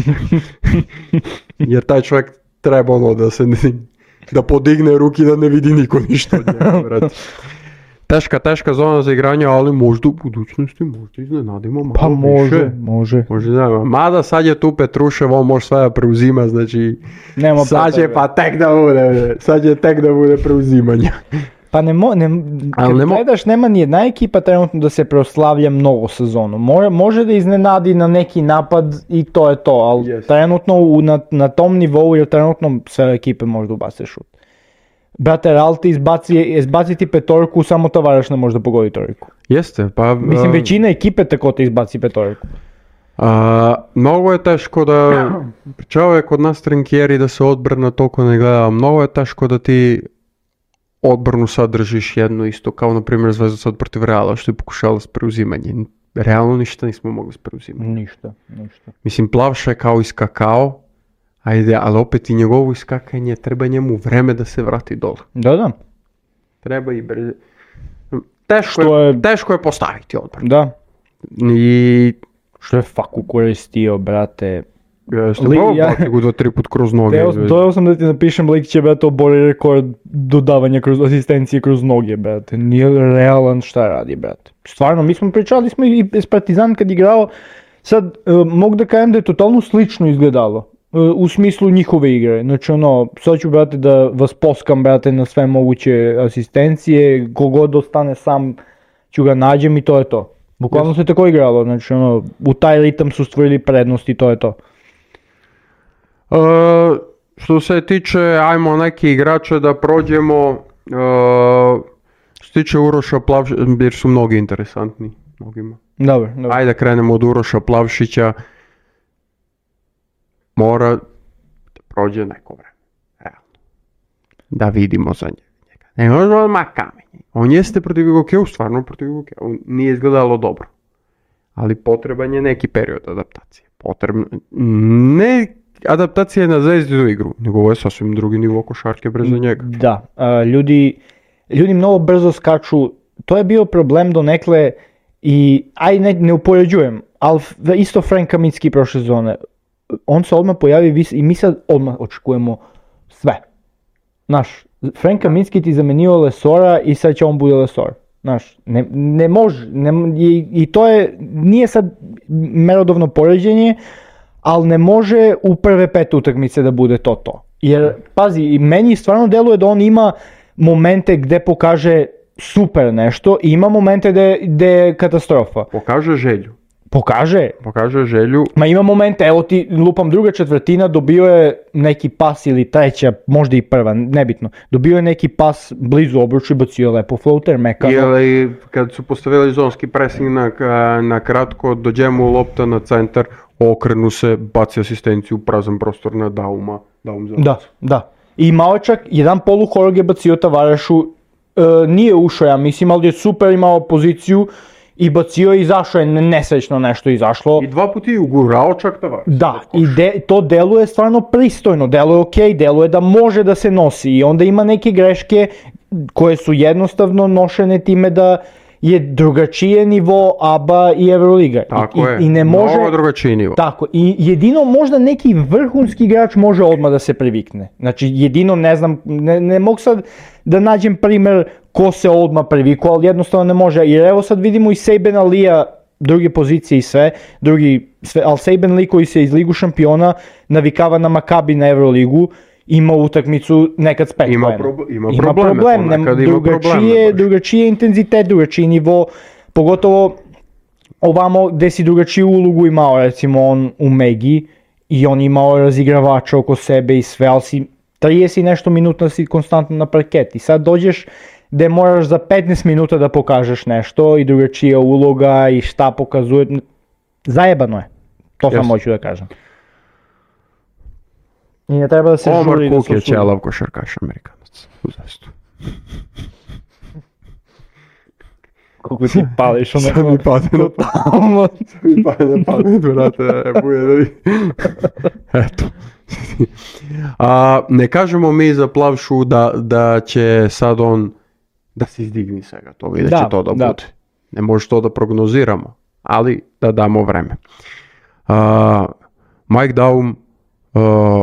Jer taj čovjek treba ono da se ne, da podigne ruki da ne vidi niko ništa od njega, brate. Teška, teška zona za igranje, ali možda u budućnosti možda iznenadimo malo Pa može, više. može. Može da, mada sad je tu Petrušev, on može sve da preuzima, znači Nema sad će potrebe. pa tek da bude, sad će tek da bude preuzimanja. Pa ne mo, ne, Ali kad ne mo- gledaš, nema ni jedna ekipa trenutno da se proslavlja mnogo sezonu. Može, može da iznenadi na neki napad i to je to, ali Yes. trenutno u, na, na tom nivou, jer trenutno sve ekipe može da ubace šut. Brate, Real ti izbaci, izbaci ti petorku, samo Tavares ne može da pogodi trojku. Jeste, pa... Mislim, a, većina ekipe tako ti izbaci petorku. a, mnogo je teško da... Pričao je kod nas trenkjeri da se odbrana toliko ne gleda, mnogo je teško da ti odbranu sad držiš jednu isto, kao na primjer Zvezda sad protiv Reala, što je pokušala s preuzimanjem. Realno ništa nismo mogli s preuzimanjem. Ništa, ništa. Mislim, Plavša je kao iskakao, ajde, ali opet i njegovo iskakanje, treba njemu vreme da se vrati dole. Da, da. Treba i brže. Teško Što je, je- teško je postaviti odbranu. Da. I... Što je faku koristio, brate. Jeste, Li- pa, ja- bati go dva, tri put kroz noge. Teo, dojel sam da ti napišem, lik će, brate, obori rekord dodavanja kroz asistencije kroz noge, brate. Nije realan šta radi, brate. Stvarno, mi smo pričali smo i s Partizan kad igrao, Sad, uh, mogu da kažem da je totalno slično izgledalo. Uh, u smislu njihove igre. Znači ono, sad ću, brate, da vas poskam, brate, na sve moguće asistencije, kogod ostane sam ću ga nađem i to je to. Bukvalno yes. se tako igralo, znači ono, u taj ritam su stvorili prednost i to je to. Uh, što se tiče, ajmo neki igrače da prođemo, uh, što se tiče Uroša Plavšića, jer su mnogi interesantni, mnogima. Dobro, dobro. Ajde da krenemo od Uroša Plavšića. Mora da prođe neko vreme, realno. Da vidimo za njega. Ne može odmah kamenje. On jeste protiv Jugokeu, stvarno protiv Jugokeu. On nije izgledalo dobro. Ali potreban je neki period adaptacije. Potrebno, ne adaptacija na Zvezdinu igru, nego ovo je sasvim drugi nivo košarke brzo njega. Da, uh, ljudi, ljudi mnogo brzo skaču. To je bio problem donekle i, aj ne, ne upoređujem, ali isto Frank Kaminsky prošle sezone. On se odmah pojavi i mi sad odmah očekujemo sve. Znaš, Frank Kaminsky ti zamenio Lesora i sad će on bude Lesor. Znaš, ne, ne može, ne, i, i to je, nije sad merodovno poređenje, ali ne može u prve pet utakmice da bude to to. Jer, pazi, meni stvarno deluje da on ima momente gde pokaže super nešto i ima momente gde, gde je katastrofa. Pokaže želju. Pokaže. Pokaže želju. Ma ima momente, evo ti lupam druga četvrtina, dobio je neki pas ili treća, možda i prva, nebitno. Dobio je neki pas blizu obruča i bacio je lepo floater, mekano. Ili kad su postavili zonski pressing na, na kratko, dođe mu lopta na centar, okrenu se, baci asistenciju, prazan prostor na Dauma. Daum za da, da. I imao čak jedan poluhorog je bacio Tavarešu, e, nije ušao ja mislim, ali je super imao poziciju. I bacio i izašao je nesrećno nešto izašlo. I dva puta je ugurao čak Tavares. Da, i de, to deluje stvarno pristojno, deluje okej, deluje da može da se nosi i onda ima neke greške koje su jednostavno nošene time da je drugačije nivo A B A i Euroliga. Tako I, je, i ne može, mnogo drugačiji nivo. Tako, i jedino možda neki vrhunski igrač može odmah da se privikne. Znači jedino ne znam, ne, ne mogu sad da nađem primer ko se odmah privikao, ali jednostavno ne može. Jer evo sad vidimo i Saben Alija, druge pozicije i sve, drugi, sve, ali Saben Lee koji se iz Ligu šampiona navikava na Makabi na Euroligu, ima utakmicu nekad s pet ima, poena. prob- ima, ima probleme, problem, ne, ima drugačije, probleme drugačije intenzitet, drugačiji nivo, pogotovo ovamo gde si drugačiju ulogu imao, recimo on u Megi i on imao razigravača oko sebe i sve, ali si trideset i nešto minuta si konstantno na parket i sad dođeš gde moraš za petnaest minuta da pokažeš nešto i drugačija uloga i šta pokazuje, zajebano je, to sam yes. hoću da kažem. I ne treba da se Omar žuri da Cook se je osudi. ćelav košarkaš Amerikanac. U zastu. Koliko ti pališ ono. Sad mi pade na pamet. Sad mi pade na pamet, brate, buje da vi. Eto. A, ne kažemo mi za Plavšu da, da će sad on da se izdigni svega toga i da, Da, će to da, da. bude. Ne može to da prognoziramo, ali da damo vreme. A, Mike Daum uh,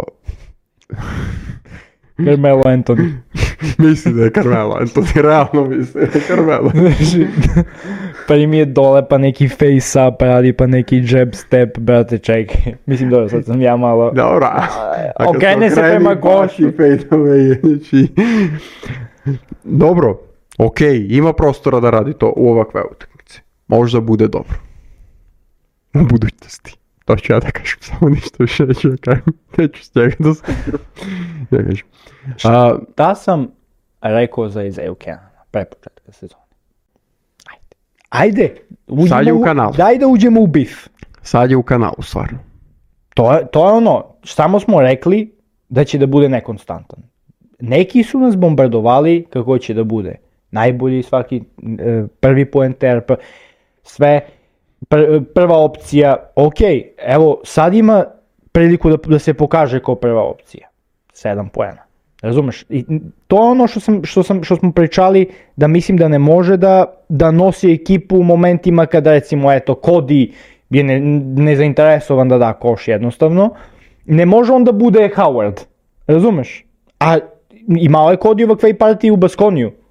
Carmelo Anthony. misli da je Carmelo Anthony, realno misli da je Carmelo. Znači, primi je dole pa neki face up radi pa neki jab step, brate čekaj. Mislim dobro, sad sam ja malo... Dobro. Okrene se prema košu. Znači, dobro, ok, ima prostora da radi to u ovakve utakmice. Možda bude dobro. U budućnosti. To ću ja da kažem, samo ništa više neću da kažem. Neću s njega da se igram. Ja kažem. A, Da sam rekao za Isaiah Canana pre početka sezone. Ajde. Ajde. Uđemo Sad je u kanalu. Daj da uđemo u bif. sad je u kanalu, stvarno. To je, to je ono, samo smo rekli da će da bude nekonstantan. Neki su nas bombardovali kako će da bude najbolji svaki, prvi poenter, pr, sve, pr, prva opcija, ok, evo sad ima priliku da, da se pokaže kao prva opcija, sedam poena. Razumeš? I to je ono što, sam, što, sam, što smo pričali, da mislim da ne može da, da nosi ekipu u momentima kada recimo eto Cody je ne, nezainteresovan da da koš jednostavno. Ne može on da bude Howard. Razumeš? A imao je Cody ovakve partije u Baskoniju.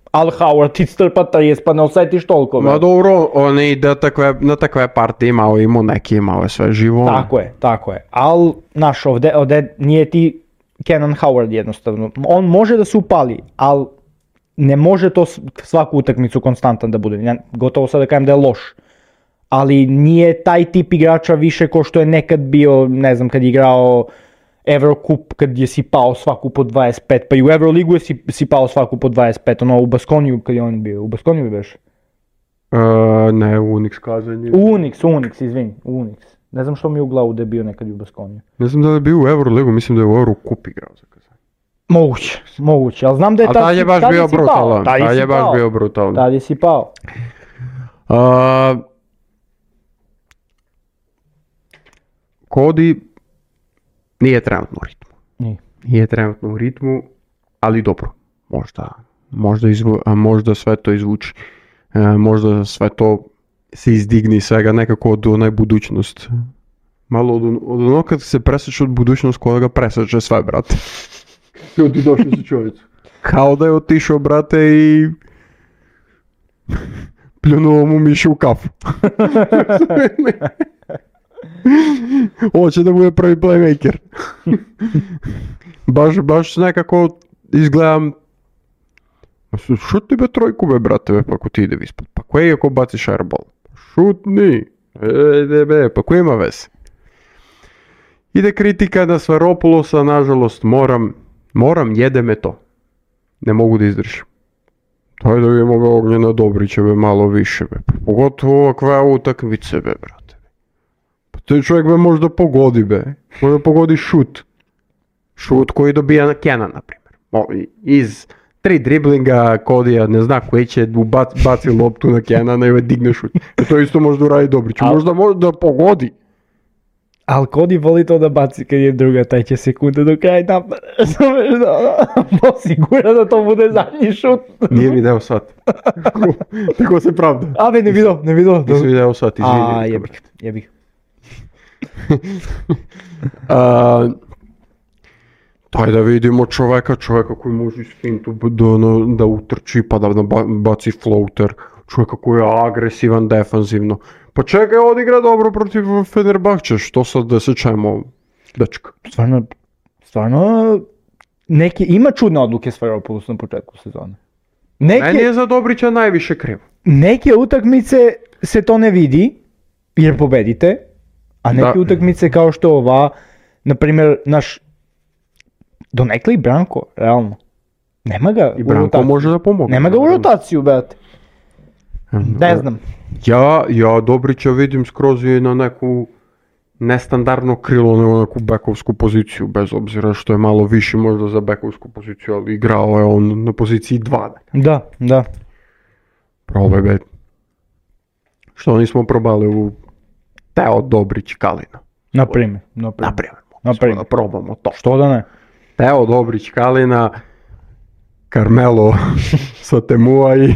Al Howard ti strpa trideset pa ne osjetiš toliko. Ma dobro, on i da takve, na takve partije malo imao neki, imao je sve živo. Tako je, tako je. Al, naš, ovde, ovde nije ti Kenan Howard jednostavno. On može da se upali, ali ne može to svaku utakmicu konstantan da bude. Ja, gotovo sad da kažem da je loš. Ali nije taj tip igrača više ko što je nekad bio, ne znam, kad je igrao Eurocup, kad je sipao svaku po dvadeset pet, pa i u Euroligu je sipao svaku po dvadeset pet, ono u Baskoniju kad je on bio, u Baskoniju je beš? Uh, ne, Unix kazanje. Unix, Unix, izvini, Unix. Ne znam što mi je u glavu da je bio nekad u Baskoniju. Ne znam da li je bio u Euroligu, mislim da je u Eurocup igrao za kazanje. Moguće, moguće, ali znam da je tad... A tad je baš bio brutalan, tad je baš bio brutalan. Tad je sipao. Uh, Cody nije trenutno u ritmu. Nije. Nije trenutno u ritmu, ali dobro. Možda, možda, izvu, možda sve to izvuči. E, možda sve to se izdigni svega nekako od onaj budućnost. Malo od, od ono kad se presječe od budućnost koja ga presječe sve, brate. Ljudi došli su čovjecu. Kao da je otišao, brate, i pljunuo mu mišu u kafu. Hoće da bude prvi playmaker. baš, baš nekako izgledam. Šut ti be trojku be, brate, be, pa ako ti ide ispod. Pa koje ako baciš airball? Šutni. Ede be, pa ko ima veze? Ide kritika na Svaropulosa, nažalost moram, moram, jede me to. Ne mogu da izdržim. Daj da vidimo ga Ognjena Dobrića be malo više be. Pogotovo ovakve utakmice be, brate. Taj čovjek be možda pogodi be, možda pogodi šut. Šut koji dobija na Kenan, na primjer. Iz tri driblinga Kodija, ne zna koji će baci, baci loptu na Kenana i digne šut. I to isto možda uradi Dobriću, Al... možda možda pogodi. Ali Cody voli to da baci kad je druga treća sekunda do kraja napada. Osigura da to bude zadnji šut. Nije video sat. Tako se pravda. A be, ne video, ne video. Nisi video sat, izvini. A, jebik, jebik. uh, daj da vidimo čoveka, čoveka koji može iz fintu da, da utrči pa da baci floater, čoveka koji je agresivan defanzivno. Pa čekaj, odigra dobro protiv Fenerbahče, što sad da se čujemo, dečka? Stvarno, stvarno, neki, ima čudne odluke Svaropoulos na početku sezone. Neke, Meni je za Dobrića najviše krivo. Neke utakmice se to ne vidi, jer pobedite, a neke da. utakmice kao što ova, na primjer, naš, donekle i Branko, realno. Nema ga I Branko u rotaciju. Može da pomogne. Nema ga u rotaciju, brate. Ne znam. Ja, ja Dobrića vidim skroz i na neku nestandardno krilo, nego neku bekovsku poziciju, bez obzira što je malo više možda za bekovsku poziciju, ali igrao je on na poziciji dva. Da, da. Probaj be. Što nismo probali u Teo Dobrić Kalina. Na primjer. Na primjer. Na primjer. Da probamo to. Što da ne? Teo Dobrić Kalina, Carmelo sa Temua i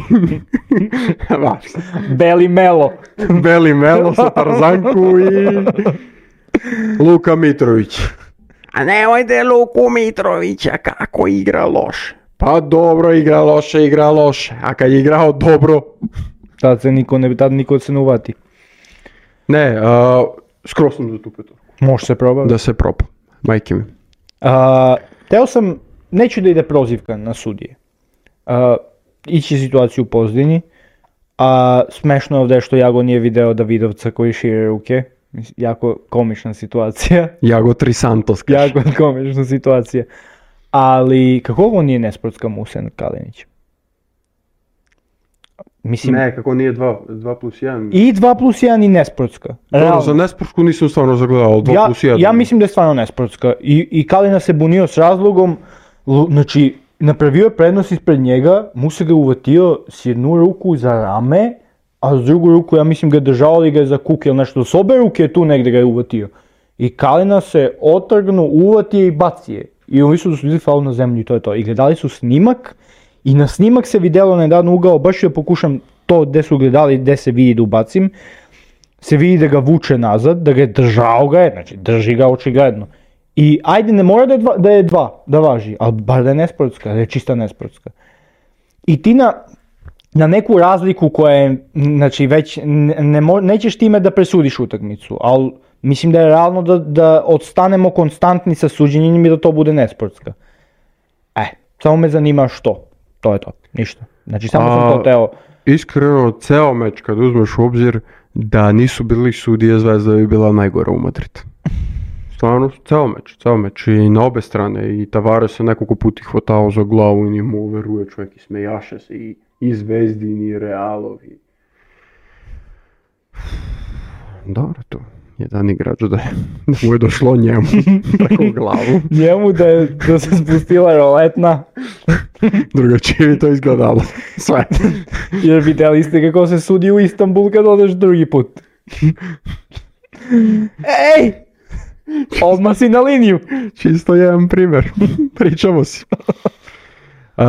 Beli Melo. Beli Melo sa Tarzanku i Luka Mitrović. A nemojte Luku Mitrovića kako igra loše. Pa dobro igra loše, igra loše. A kad je igrao dobro... Tad se niko ne, tad niko se ne uvati. Ne, uh, skroz sam za tu petorku. Može se probati. Da se proba, majke mi. Uh, teo sam, neću da ide prozivka na sudije. Uh, ići situaciju u Pozdini, a smešno je ovdje što Jago nije video Davidovca koji šire ruke. Jako komična situacija. Jago Trisantos. Jako komična situacija. Ali kako ovo nije nesportska Musen Kalinić? Mislim, ne, kako nije dva plus jedan. I dva plus jedan i nesportska. Dobro, za nesportsku nisam stvarno zagledao, dva ja, plus jedan. Ja mislim da je stvarno nesportska. I, i Kalina se bunio s razlogom, znači napravio je prednost ispred njega, Musa ga uvatio s jednu ruku za rame, a s drugu ruku ja mislim ga je držao ali ga je za kuk ili nešto. S obe ruke tu negdje ga je uvatio. I Kalina se otrgnu, uvatije i bacije. I oni su dosudili faul na zemlju i to je to. I gledali su snimak i na snimak se vidjelo na jedan ugao, baš ja pokušam to gdje su gledali, gdje se vidi da ubacim. Se vidi da ga vuče nazad, da ga je držao ga je, znači drži ga očigledno. I ajde, ne mora da je dva, da, je dva, da važi, ali bar da je nesportska, da je čista nesportska. i ti na, na neku razliku koja je, znači već ne, ne mo, nećeš time da presudiš utakmicu, ali mislim da je realno da, da odstanemo konstantni sa suđenjem i da to bude nesportska. E, samo me zanima što, to je to, ništa. Znači samo A, sam to teo. Iskreno, ceo meč kad uzmeš u obzir da nisu bili sudije, Zvezda bi bila najgora u Madrid. Stvarno, ceo meč, ceo meč i na obe strane, i Tavares se nekoliko puti hvatao za glavu i njemu uveruje čovjek i smejaše se i, i Zvezdini i Realovi. Dobro to, jedan igrač da, je, da mu je došlo njemu preko glavu. Njemu da, je, da se spustila roletna. Drugačije bi to izgledalo, sve. Jer vidjeli ste kako se sudi u Istanbul kad odeš drugi put. Ej! Odmah si na liniju. Čisto jedan primjer, pričamo si. Uh,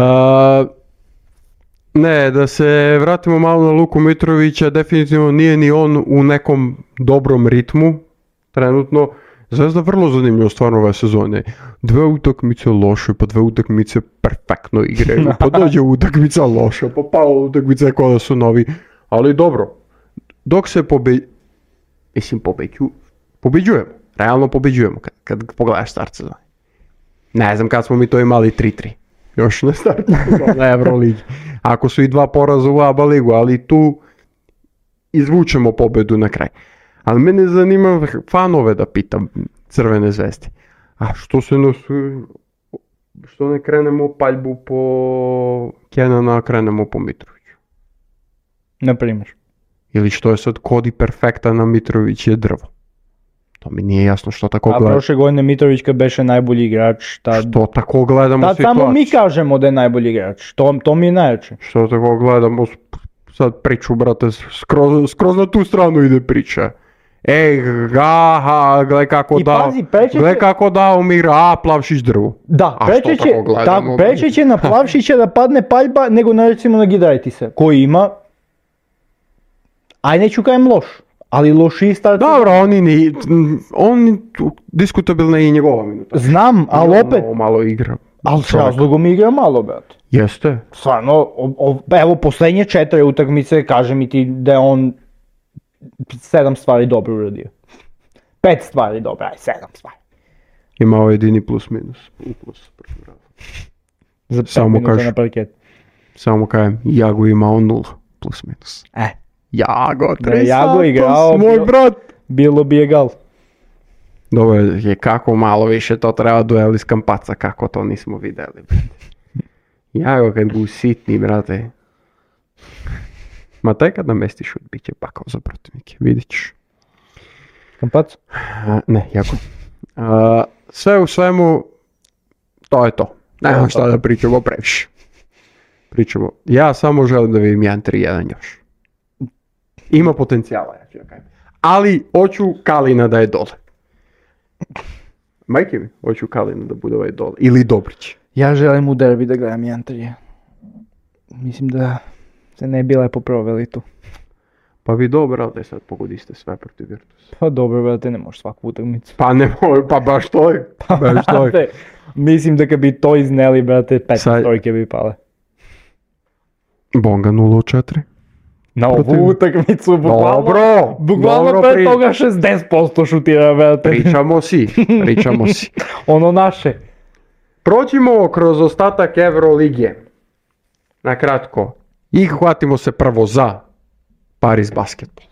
ne, da se vratimo malo na Luku Mitrovića, definitivno nije ni on u nekom dobrom ritmu trenutno. Zvezda vrlo zanimljivo stvarno ove sezone. Dve utakmice loše, pa dve utakmice perfektno igraju, pa dođe utakmica loša, pa pa utakmice kao da su novi. Ali dobro, dok se pobe... Mislim, pobeđu... pobeđujemo, realno pobeđujemo kad, kad pogledaš start sezone. Ne znam kad smo mi to imali tri tri. Još na startu na Euroligi. Ako su i dva poraza u A B A ligu, ali tu izvučemo pobedu na kraj. Ali mene zanima fanove da pitam Crvene zvezde. A što se ne, što ne krenemo paljbu po Kenana, a krenemo po Mitroviću? Na primjer. Ili što je sad Kodi perfektan, a Mitrović je drvo? To mi nije jasno što tako a gledamo. A prošle godine Mitrović kad beše najbolji igrač, tad... Što tako gledamo tad situaciju? Samo mi kažemo da je najbolji igrač, to, to mi je najjače. Što tako gledamo sad priču, brate, skroz, skroz na tu stranu ide priča. Ej, gaha, gledaj kako I dao, pazi, Prečić gledaj je- kako dao Mira, a Plavšić drvo. Da, A preče što će, tako gledamo? tako, preče će na Plavšića da padne paljba nego na recimo na Gidraitisa, koji ima, aj neću kajem loš, ali lošiji start. Dobro, oni ni, on diskutabilna je i njegova minuta. Znam, ali opet, Malo, malo igra. ali s Čovjek. razlogom igra malo, brate. Jeste. Stvarno, o- o- evo posljednje četiri utakmice, kaže mi ti da je on sedam stvari dobro uradio. Pet stvari dobro, aj sedam stvari. Imao jedini plus minus. Plus, Za pet Samo minuta kaži. na parket. Samo kajem, Jago imao nula plus minus. E, Jago, Da je Jago Santos, igrao, moj bio- brat. bilo bi egal. Dobro je kako malo više to treba dueli s Kampaca, kako to nismo vidjeli, brate. Jago kad ga usitni, brate. Ma taj kad namestiš, bit će pakao za protivnike, vidit ćeš. Kampac? A, ne, jako. A, sve u svemu, to je to. Nemam šta da pričamo previše. Pričamo. Ja samo želim da vidim jedan tri jedan još. Ima potencijala, ja ću da kažem. Ali, hoću Kalina da je dole. Majke mi, hoću Kalina da bude ovaj dole. Ili Dobrić. Ja želim u derbi da gledam jedan tri. Mislim da se ne bi lepo proveli tu. Pa vi dobro, ali sad pogodiste sve protiv Virtusa. Pa dobro, brate, ne možeš svaku utakmicu. Pa ne moj, pa baš to je. Baš to je. Brate, mislim da kad bi to izneli, brate, pet Sad- stojke bi pale. Bonga nula četiri. Na Protiv- ovu utakmicu, bukvalno, Dobro, bukvalno dobro pre pri- toga šezdeset posto šutira, brate. Pričamo si, pričamo si. Ono naše. Prođimo kroz ostatak Euroligije. Na kratko. I hvatimo se prvo za Paris basketball.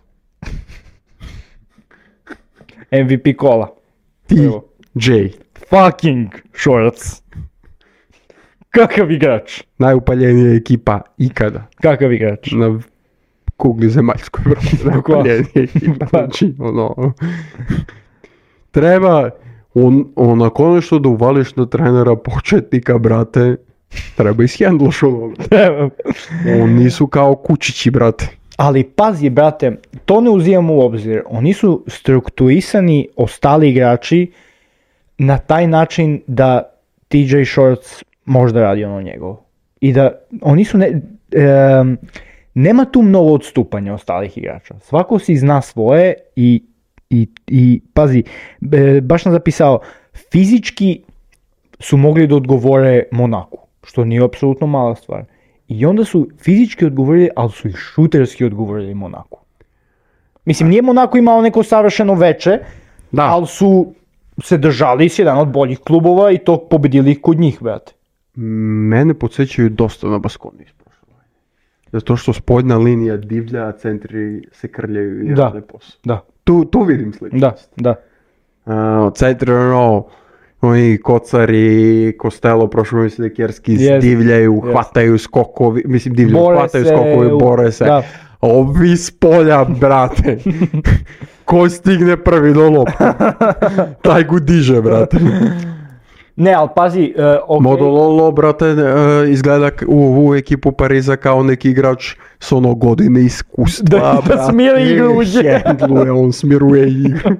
M V P kola. Ti, Evo. J. Fucking shorts. Kakav igrač. Najupaljenija ekipa ikada. Kakav igrač. Na kugli zemaljskoj, brate. Najupaljenija ekipa. Znači, ono... Treba, on, ona konačno da uvališ na trenera početnika, brate. Treba ishendlaš ono. Oni nisu kao kučići, brate. Ali pazi, brate, to ne uzimamo u obzir. Oni su strukturisani ostali igrači na taj način da T J Shorts možda radi ono njegovo. I da oni su ne, em, nema tu mnogo odstupanja ostalih igrača. Svako si zna svoje i, i, i pazi, e, baš sam zapisao, fizički su mogli da odgovore Monaku, što nije apsolutno mala stvar. I onda su fizički odgovorili, ali su i šuterski odgovorili Monaku. Mislim, nije Monako imao neko savršeno veče, Da. ali su se držali s jedan od boljih klubova i to pobedili kod njih, brate. Mene podsjećaju dosta na Baskoni iz prošle godine. Zato što spoljna linija divlja, a centri se krljaju i ne Da. rade posao. Da, Tu, tu vidim sličnost. da, da. Uh, centri, ono, oni Kocari, Kostelo, prošlo mislim da Kerski Jest, divljaju, jest. hvataju skokovi, mislim divljaju, Bore hvataju se, skokovi, u- bore se. da. Ovi s polja, brate, ko stigne prvi do lopte, taj gu diže, brate. Ne, ali pazi, uh, ok, Modololo, brate, e, izgleda k- u ovu ekipu Pariza kao neki igrač s ono godine iskustva, Da- da brate. smiri igru. Handluje, on smiruje igru.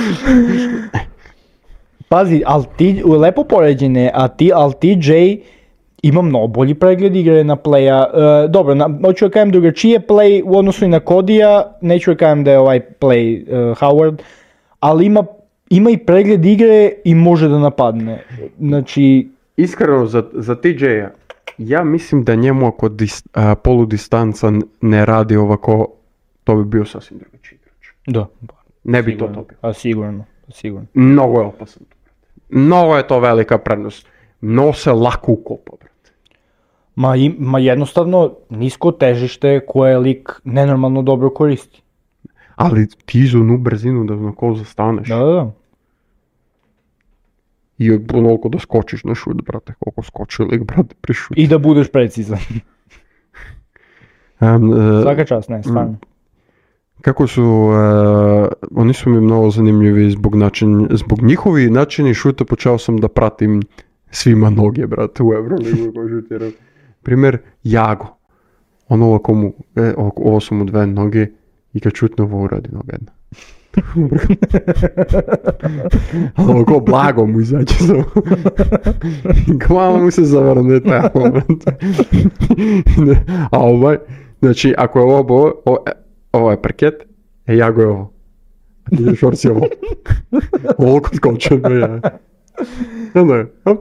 pazi, ali ti, lepo poređene, a ti, ali T J ima mnogo bolji pregled igre na playa. Uh, dobro, na, hoću da kažem drugačije play u odnosu i na Kodija, neću da kažem da je ovaj play uh, Howard, ali ima, ima i pregled igre i može da napadne. Znači, Iskreno, za, za T J-a, ja mislim da njemu ako dis, a, poludistanca n- ne radi ovako, to bi bio sasvim drugačiji igrač. da. Ne bi to dobio. A sigurno, sigurno. Mnogo je opasan. Mnogo je to velika prednost. Mnogo se lako ukopa, brate. Ma, im, ma jednostavno nisko težište koje lik nenormalno dobro koristi. Ali ti za onu brzinu da na ko zastaneš. Da, da, da. I onoliko da skočiš na šut, brate, koliko skoči lik, brate, pri šut. I da budeš precizan. Um, e, Svaka čast, ne, stvarno. kako su, e, oni su mi mnogo zanimljivi zbog, način, zbog njihovi načini šuta počeo sam da pratim svima noge, brate, u Euroligu koji šutiraju. Primjer, Jago. On ovako mu, e, ovako, ovo su mu dve noge i kad šutne ovo uradi noga jedna. Ali ovako blago mu izađe samo. Hvala mu se zavrne taj moment. A ovaj, znači ako je ovo, ovo, ovo, ovo je parket, e Jago je ovo. A ti je šorci ovo. Ovo kod skočeno je. Onda je, hop.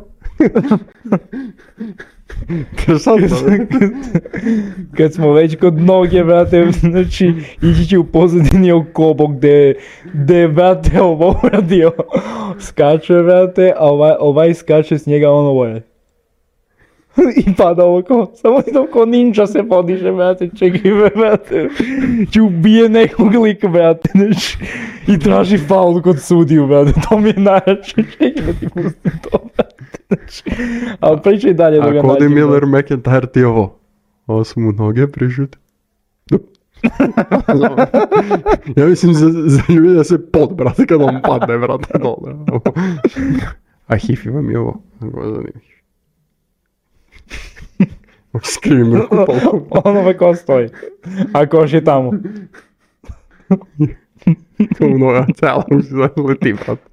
Interesantno. Kad smo već kod noge, brate, znači ići će u pozadini o Kobo gde, gde brate, ovo uradio. Skače, brate, a ovaj, ovaj skače s njega ono ovo je. I pada ovo ko, samo i to ko ninja se podiže, brate, čekaj me, brate, će ubije nekog lika, brate, znači, i traži faul kod sudiju, brate, to mi je najjače, čekaj da ti pustim to, brate, znači, ali pričaj dalje da ga A Cody nađem, Miller, McIntyre ti ovo. Ovo su mu noge prišute. Ja mislim za, za ljudi da se pod, brate, kad on padne, brate, dole. A Hifi vam je ovo. Ovo je zanimljivo. Skrimer kupalkom. Ono me ko stoji, a koš je tamo. Ono, ja cela mu se leti, brate.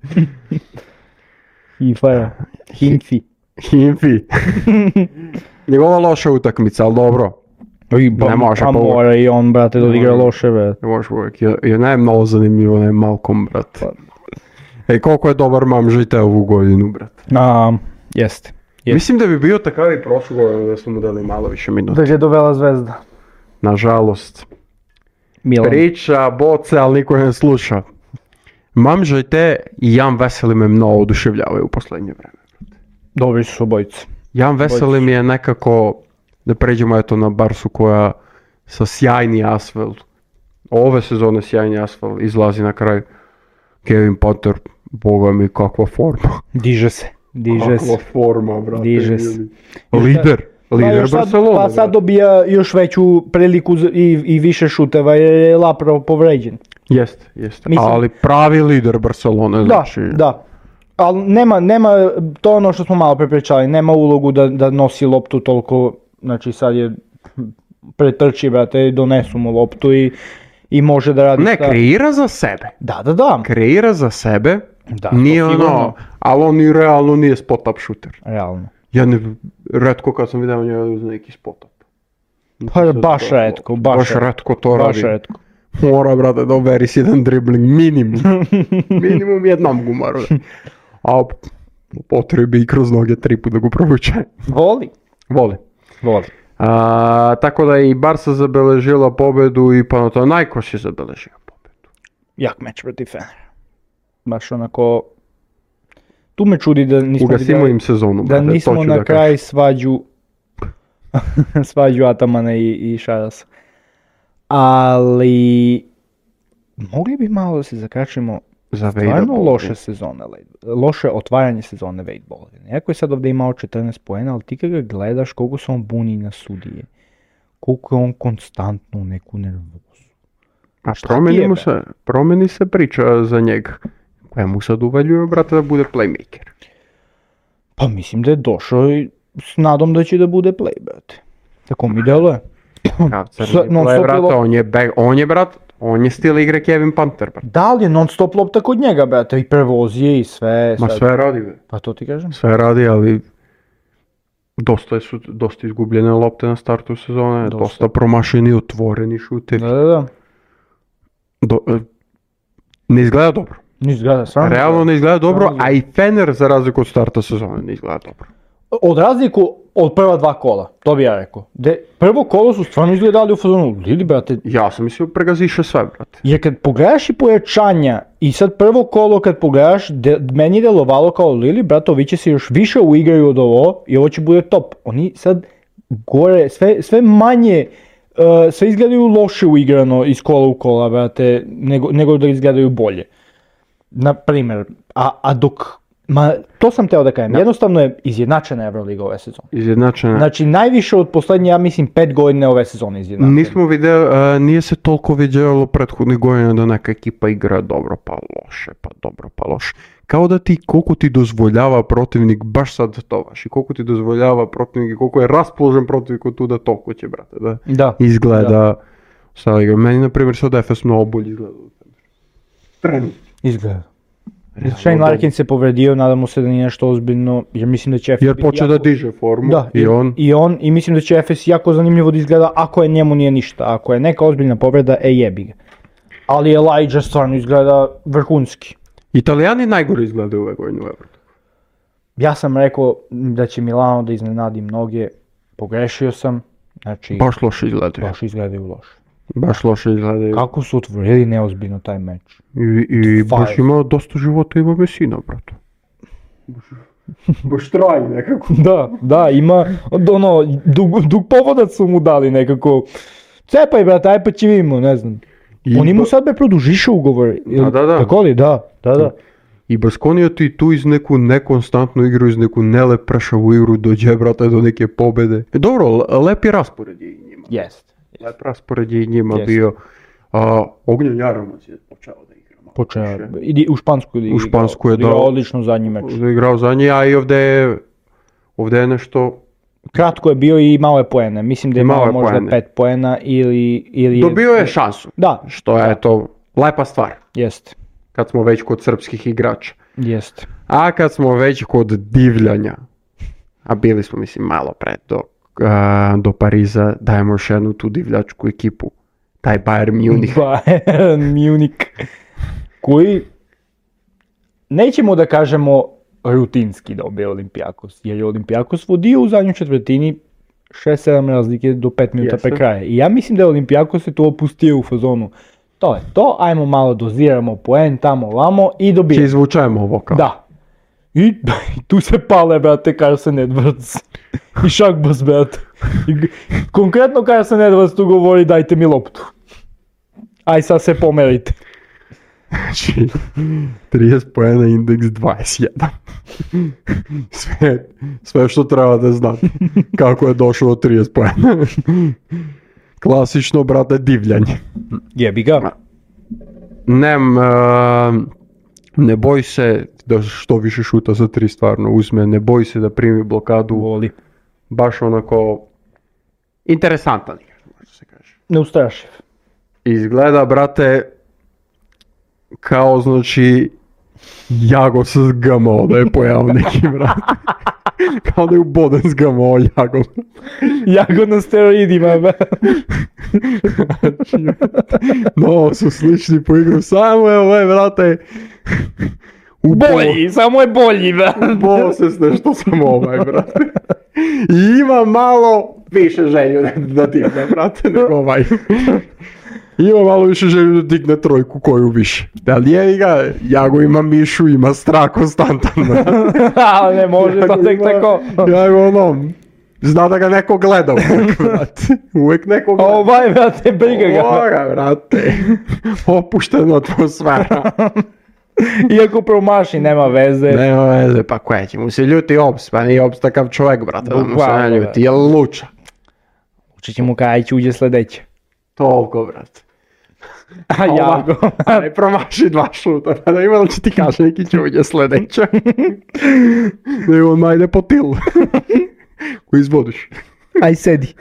Hifa je, Himfi. Hifi. Njegova loša utakmica, ali dobro. Ne može pa pa uvek. mora i on, brate, da odigra Može. loše, brate. Ne možeš uvijek. Je, je ne mnogo zanimljivo, ne Malcolm, brate. Ej, koliko je dobar mamžite ovu godinu, brate. A, jeste. Jest. Mislim da bi bio takav i prošlu godinu da smo mu dali malo više minuta. Da ga je dovela Zvezda. Nažalost. Milan. Priča, boce, ali niko ne sluša. Mamžajte i Jan Veseli me mnogo oduševljavaju u posljednje vreme. Dobri su obojice. Jan Veseli mi je nekako, da pređemo eto na Barsu koja sa sjajni asfalt, ove sezone sjajni asfalt, izlazi na kraju. Kevin Potter, boga mi kakva forma. Diže se. Diže Kakva se. forma, brate. Diže se. ljudi. Lider. Lider još sad, Barcelona. pa sad brate. dobija još veću priliku za- i, i više šuteva jer je Lapro povređen. Jeste, jeste. Mislim- Ali pravi lider Barcelone, Da, znači... da. Ali nema, nema, to je ono što smo malo prepričali, nema ulogu da, da nosi loptu toliko, znači sad je pretrči, brate, donesu mu loptu i, i može da radi Ne, šta- kreira za sebe. Da, da, da. Kreira za sebe. Da, to Nije ono, sigurno. ali on i realno nije spot-up shooter. Realno. Ja ne, retko kad sam vidio njega uz neki spot-up. Pa baš retko, baš, Baš retko to baš radi. retko. Mora, brate, da oberi si jedan dribling, minimum. Minimum jednom gumaru. A po potrebi i kroz noge tri put da go provuče. Voli. Voli. Voli. A, tako da je i Barsa zabeležila pobedu i Panathinaikos je zabeležio pobedu. Jak meč protiv Fenera. Baš onako... Tu me čudi da nismo Ugasimo vidjeli- im sezonu. da brate, to nismo ću na da kraj kažem. svađu svađu Atamana i, i Šarasa. Ali mogli bi malo da se zakačimo Za stvarno Wade-a loše sezone, Wade- loše otvaranje sezone Wade Baldwin. Iako je sad ovdje imao četrnaest poena, ali ti kad ga gledaš koliko se on buni na sudije, koliko je on konstantno u neku nervozu. A Šta ti promeni je, mu bre? se, promeni se priča za njega. Koja mu sad uvaljuje, brate, da bude playmaker. Pa mislim da je došao i s nadom da će da bude play, brate. Tako mi deluje. Kao Sa- crni non play, stop brate, je lo- on je, bag, on je, brat, on je stil igre Kevin Panther, brate. Da li je non stop lopta kod njega, brate, i prevozije i sve. Ma sad- sve radi, be. Pa to ti kažem. Sve radi, ali dosta su dosta izgubljene lopte na startu sezone, Dosta. dosta, promašeni otvoreni šutevi. Da, da, da. Do, e, ne izgleda dobro. Ne izgleda, stvarno. Realno ne izgleda dobro, Stvarno a i Fener za razliku od starta sezone ne izgleda dobro. Od razliku od prva dva kola, to bi ja rekao. De, prvo kolo su stvarno izgledali u fazonu, Lili, brate, Ja sam mislio pregaziše sve, brate. jer kad pogledaš i pojačanja i sad prvo kolo kad pogledaš, de, meni je delovalo kao Lili, brate, ovi će se još više uigraju od ovo i ovo će bude top. Oni sad gore, sve, sve manje, uh, sve izgledaju loše uigrano iz kola u kola, brate, nego, nego da izgledaju bolje. Na primjer, a, a dok, ma to sam teo da kažem, jednostavno je izjednačena Euroliga ove sezone. Izjednačena. Znači najviše od posljednje, ja mislim, pet godine ove sezone izjednačene. Nismo vidjeli, a, nije se toliko vidjelo prethodnih godina da neka ekipa igra dobro pa loše, pa dobro pa loše. Kao da ti, koliko ti dozvoljava protivnik, baš sad to vaš, i koliko ti dozvoljava protivnik i koliko je raspoložen protivnik od tu da toliko će, brate, da Da. izgleda sada igra. Meni, na primjer, sad Efes mnogo bolje izgleda. Trenutno. Izgleda. Realno Shane dobro. Larkin se povredio, nadamo se da nije nešto ozbiljno, jer mislim da će Efes Jer biti počeo da jako- diže formu Da, i on... i on, i mislim da će Efes jako zanimljivo da izgleda ako je njemu nije ništa, ako je neka ozbiljna povreda, e jebi ga. Ali Elijah stvarno izgleda vrhunski. Italijani najgore izgledaju ove godine u Evropu. Ja sam rekao da će Milano da iznenadi mnoge, pogrešio sam, znači Baš loše izgledaju. baš izgledaju loše. Baš loše izgledaju. Kako su otvorili neozbiljno taj meč? I, i baš Fire. ima dosta života ima Mesina, brate. Baš traji nekako. Da, da, ima, ono, dug, dug povodac su mu dali nekako. Cepaj, brate, aj pa će vidimo, ne znam. I Oni mu ba- sad be produžiše ugovor. jel- Da, da, da. Tako li? Da, da, da. I Baskonija ti tu iz neku nekonstantnu igru, iz neku nelepršavu igru dođe, brate, do neke pobede. E, dobro, le- lepi raspored je i njima. Jest. Lep raspored je i njima Jest. bio. A, Ognjen Jaramac je počeo da igra malo Počeo, više. idi u Špansku je U Špansku je odigrao dao- odlično zadnji meč. Da je igrao za nje, a i ovdje je, ovdje je nešto... Kratko je bio i malo je poena. Mislim da je Malo malo je možda poene. pet poena ili... ili Dobio je šansu, Da, što je to lepa stvar, jest, kad smo već kod srpskih igrača. jest. A kad smo već kod divljanja, a bili smo, mislim, malo pred do, a, do Pariza, dajemo još jednu tu divljačku ekipu, taj Bayern Munich. Bayern Munich. Koji, nećemo da kažemo rutinski dobije Olympiakos, jer je Olympiakos vodio u zadnjoj četvrtini šest sedam razlike do pet minuta Jeste. pre kraja. I ja mislim da je Olympiakos se to opustio u fazonu. To je to, ajmo malo doziramo poen tamo vamo i Či dobijemo. izvučajemo ovo kao. Da. I, i tu se pale, brate, Carson Edwards. I Šakbas, brate. I, g- konkretno Carson Edwards tu govori dajte mi loptu. Aj sad se pomerite. Znači, trideset poena, indeks dvadeset jedan. Sve, sve što treba da znate. Kako je došao do trideset poena. Klasično, brate, divljanje. Jebi ga. Nem, uh, ne boj se da što više šuta za tri stvarno uzme, ne boj se da primi blokadu, Voli. baš onako interesantan igrač, može se kaže. Neustrašiv. Izgleda, brate, kao znači Jago s G M O da je pojao neki, brate. Kao da je uboden s G M O Jago. Jago na steroidima, brate. No, su slični po igru, samo je ovaj, brate, ubo- Bolji, samo je bolji, brate. Bo se s nešto samo ovaj, brate. I ima malo više želju da digne, brate, nego ovaj. Ima malo više želju da digne trojku koju više. Ali je ga, ja go imam mišu, ima strah konstantan. Ali ne može to tek tako. Ja go ono, zna da ga neko gleda uvijek, brate. Uvijek neko gleda. Ovaj, brate, briga ga. Ovoga, brate. Opuštena atmosfera. Iako promaši, nema veze. Nema veze, pa koje će mu se ljuti Ops, pa nije Ops takav čovjek, brate, da mu se Bukvalno, ne ljuti, je luča. Uči će mu kaj će uđe sljedeće. Toliko, brate. A ja go. Ne promaši dva šuta, pa da ima da će ti kaže neki će uđe sljedeća. Ne, on majde po tilu. Ko izvodiš. Aj sedi.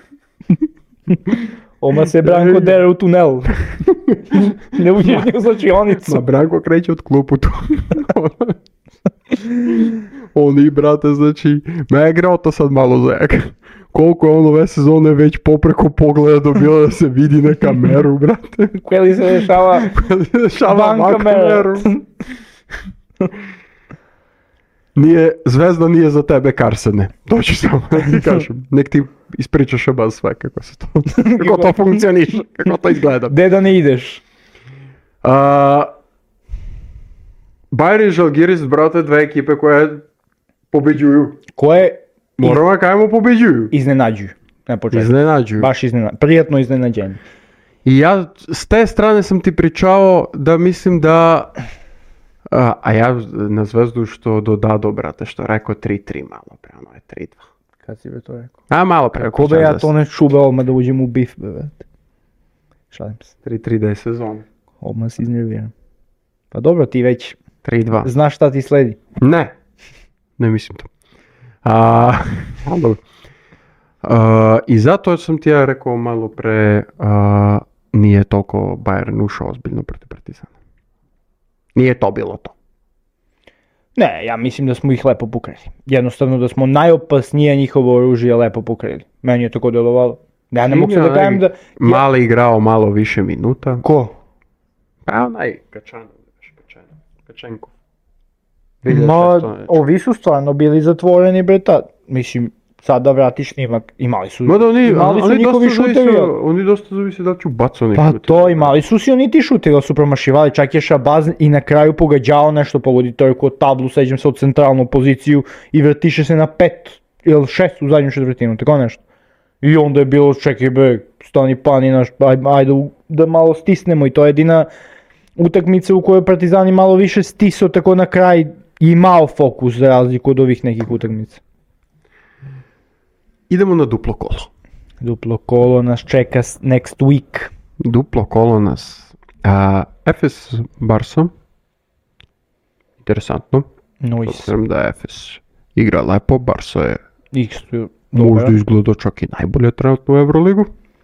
Oma se Branko dere u tunel. Ne uđeš ni u slačionicu. Ma Branko kreće od klupu tu. Oni, brate, znači, me je grao to sad malo zajak. Koliko je on ove sezone već popreko pogleda dobila da se vidi na kameru, brate. Koje li se dešava Dešava van van kameru. kameru. Nije, zvezda nije za tebe, Karsene. To ću samo da ti kažem. Nek ti ispričaš oba sve kako se to, kako to funkcioniše, kako to izgleda. Gde da ne ideš? Uh, Bayern i Žalgiris, brate, dve ekipe koje pobeđuju. Koje Moramo kajmo pobeđuju. iznenađuju. Na početku. Iznenađuju. Baš iznenađuju. Prijatno iznenađenje. I ja s te strane sam ti pričao da mislim da, a, a ja na Zvezdu što dodado, brate, što rekao tri tri malo pre, ono je tri dva. Kad si be to rekao? A malo pre. Ko da ja to ne čube odmah da uđem u bif, brate. Šalim se. tri tri da je sezona. Odmah se iznerviram. Pa dobro, ti već tri dva. znaš šta ti sledi. Ne. Ne mislim to. A, a, dobro. A, I zato sam ti ja rekao malo pre, a, nije toliko Bayern ušao ozbiljno protiv Partizana. Nije to bilo to. Ne, ja mislim da smo ih lepo pokrili. Jednostavno da smo najopasnije njihovo oružje lepo pokrili. Meni je tako delovalo. Ja ne mogu se da kajem da... Ja... Mali igrao malo više minuta. Ko? Pa onaj Kačan, Kačan, Kačenko. Ma, ovi su stvarno bili zatvoreni, bre, tad. Mislim, sad da vratiš snimak, imali su, Mada oni, imali su oni njihovi dosta šuteri. zavisi, oni dosta zavisi da li ću baca neki Pa šuter. to, imali su si oni ti šuteri, ali su promašivali, čak je Šabaz i na kraju pogađao nešto, pogodi trojku od tablu, seđem se od centralnu poziciju i vrtiše se na pet ili šest u zadnju četvrtinu, tako nešto. I onda je bilo, čekaj bre, stani pani naš, ajde, ajde da malo stisnemo i to je jedina utakmica u kojoj Partizani malo više stisao tako na kraj i imao fokus za razliku od ovih nekih utakmica. Idemo na duplo kolo. Duplo kolo nas čeka next week. Duplo kolo nas. A, Efes Barsa. Interesantno. Nice. Obzirom da je Efes igra lepo, Barsa je Isto, možda izgleda čak i najbolje trenutno u Euroligu.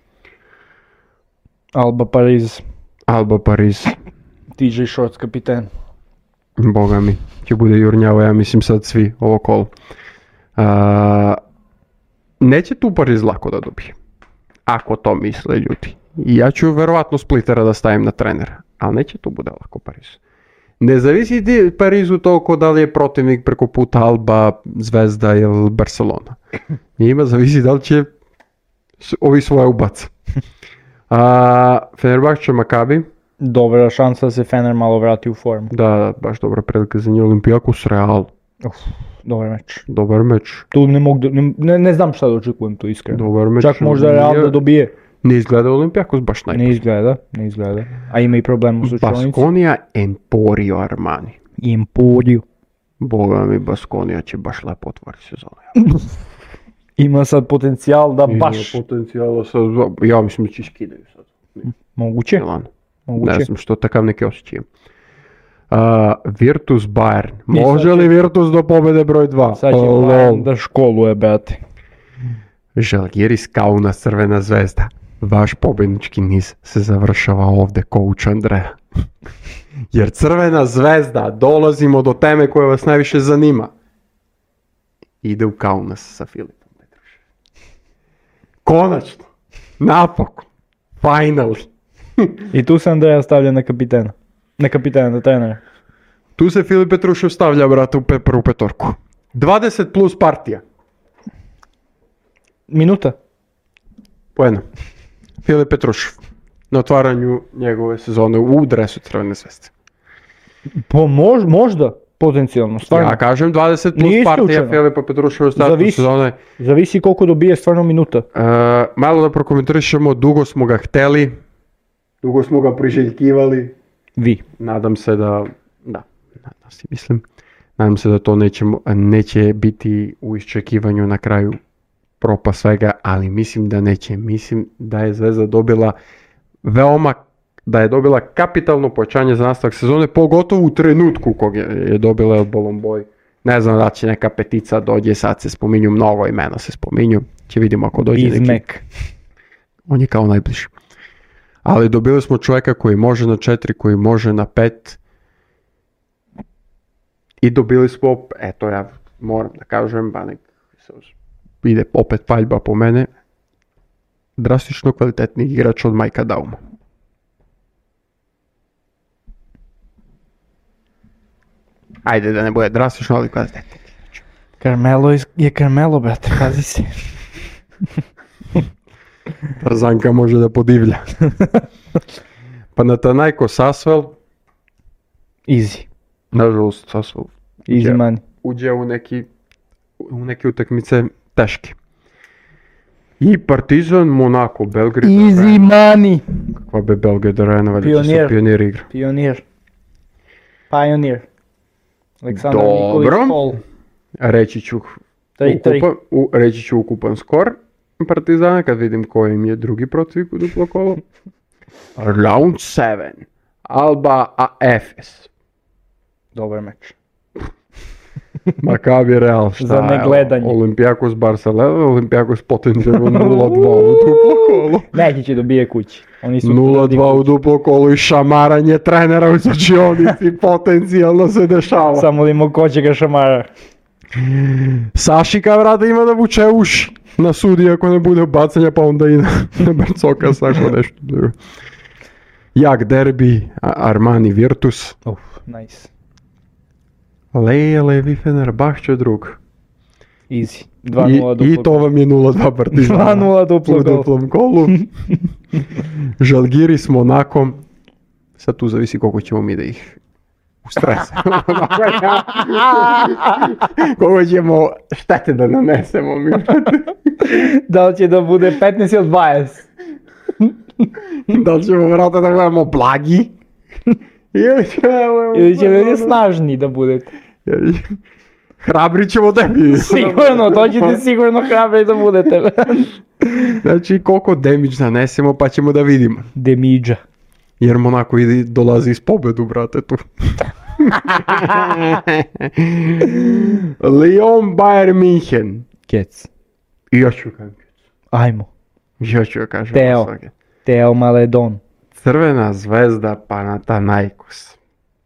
Alba Pariz. Alba Pariz. T J Shorts kapiten. Boga mi, će bude jurnjava, ja mislim sad svi ovo kolo. A, neće tu Pariz lako da dobije. Ako to misle ljudi. I ja ću verovatno Splittera da stavim na trenera. Ali neće tu bude lako Pariz. Ne zavisi ti Parizu toliko da li je protivnik preko puta Alba, Zvezda ili Barcelona. Njima zavisi da li će ovi svoje ubaca. A, Fenerbahče Makabi. Dobra šansa da se Fener malo vrati u formu. Da, baš dobra prilika za nju. Olimpijakos Real. Uf, dobar meč. Dobar meč. Tu ne mogu, da, ne, ne znam šta da očekujem tu iskreno. Dobar meč. Čak možda Real da dobije. Ne izgleda Olimpijakos baš najbolje. Ne izgleda, ne izgleda. A ima i problem u slučajnici. Baskonia, Emporio Armani. Emporio. Boga mi, Baskonia će baš lepo otvoriti sezonu. Ima sad potencijal da baš... Ima potencijala sad, ja mislim da će skidaju sad. Moguće. Milan. Moguće. Ne znam što takav neki osjećaj. Uh, Virtus Bayern. Može li Virtus do pobjede broj dva? Sad će Bayern da školuje, brate. Žalgiris Kaunas Crvena zvezda. Vaš pobjednički niz se završava ovdje, coach Andreja. Jer Crvena zvezda, dolazimo do teme koja vas najviše zanima. Ide u Kaunas sa Filipom Petrušem. Konačno. Napokon. Finally. I tu se Andreja stavlja na kapitena. Na kapitena, na trenera. Tu se Filip Petrušev stavlja, brate, u pe- prvu petorku. dvadeset plus partija. Minuta. Poena. Filip Petrušev. Na otvaranju njegove sezone u dresu Crvene zvezde. Po mož, možda, potencijalno, stvarno. Ja kažem dvadeset plus Nije partija isključeno. Filipa Petruševa u startu Zavisi. sezone. Zavisi koliko dobije stvarno minuta. E, malo da prokomentarišemo, dugo smo ga hteli, dugo smo ga priželjkivali. Vi. Nadam se da, da, nadam se, mislim, nadam se da to nećemo, neće biti u iščekivanju na kraju propa svega, ali mislim da neće. Mislim da je Zvezda dobila veoma, da je dobila kapitalno pojačanje za nastavak sezone, pogotovo u trenutku kog je, je dobila od Bolomboj. Ne znam da će neka petica dođe, sad se spominju, mnogo imena se spominju, će vidimo ako dođe neki. Izmek. On je kao najbliži. Ali dobili smo čovjeka koji može na četiri, koji može na pet. I dobili smo, eto ja moram da kažem, ba nek ide opet paljba po mene, drastično kvalitetni igrač od Majka Dauma. Ajde da ne bude drastično, ali kvalitetni. Carmelo je Carmelo, brate, pazi se. Tarzanka može da podivlja. Panathinaikos Sasvel, Easy. nažalost Sasvel Easy money. uđe u neki u neke utakmice teške. I Partizan, Monako, Belgrade. Easy money. Kakva be Belgrade Arena, valjda će Pionir. se Pionir igra. Pionir. Pioneer. Aleksandar Dobro. Nikolić Pol. Reći ću, tri tri. ukupan, u, reći ću ukupan skor Partizana kad vidim koji im je drugi protivnik u duplo kolo. Round sedam. Alba a Efes. Dobar meč. Maccabi Real, šta Za negledanje. evo, Olympiakos Barcelona, Olympiakos potencijalno nula dva u duplo kolo. Neki će dobije kući. Oni su nula dva u duplo kolo i šamaranje trenera u slačionici potencijalno se dešava. Samo da ima ko će ga šamara. Sašika vrata ima da vuče uši na sudi ako ne bude bacanja, pa onda i na, na Bercoka sako nešto drugo. Jak derbi, Armani Virtus. Uf, nice. Leje Levi Fenerbahče drug. Easy. dva I, nula duplo. I to vam je nula dva Partizana. dva nula duplo U gol. duplom kolu. Žalgiris Monakom. Sad tu zavisi koliko ćemo mi da ih ustresemo. Koliko ćemo štete da nanesemo mi. Da li će da bude petnaest ili dvadeset? Da li ćemo vrata da gledamo blagi? Ili ćemo... Ili će biti snažni da budete? Hrabri ćemo tebi. Sigurno, to ćete sigurno hrabri da budete. Znači koliko damage nanesemo pa ćemo da vidimo. Demiđa. Jer Monako ide, dolazi iz pobedu, brate, tu. Lyon, Bayern München. Kec. I ja ću kažem. Ajmo. Ja ću joj kažem. Teo. svake. Teo Maledon. Crvena zvezda Panathinaikos.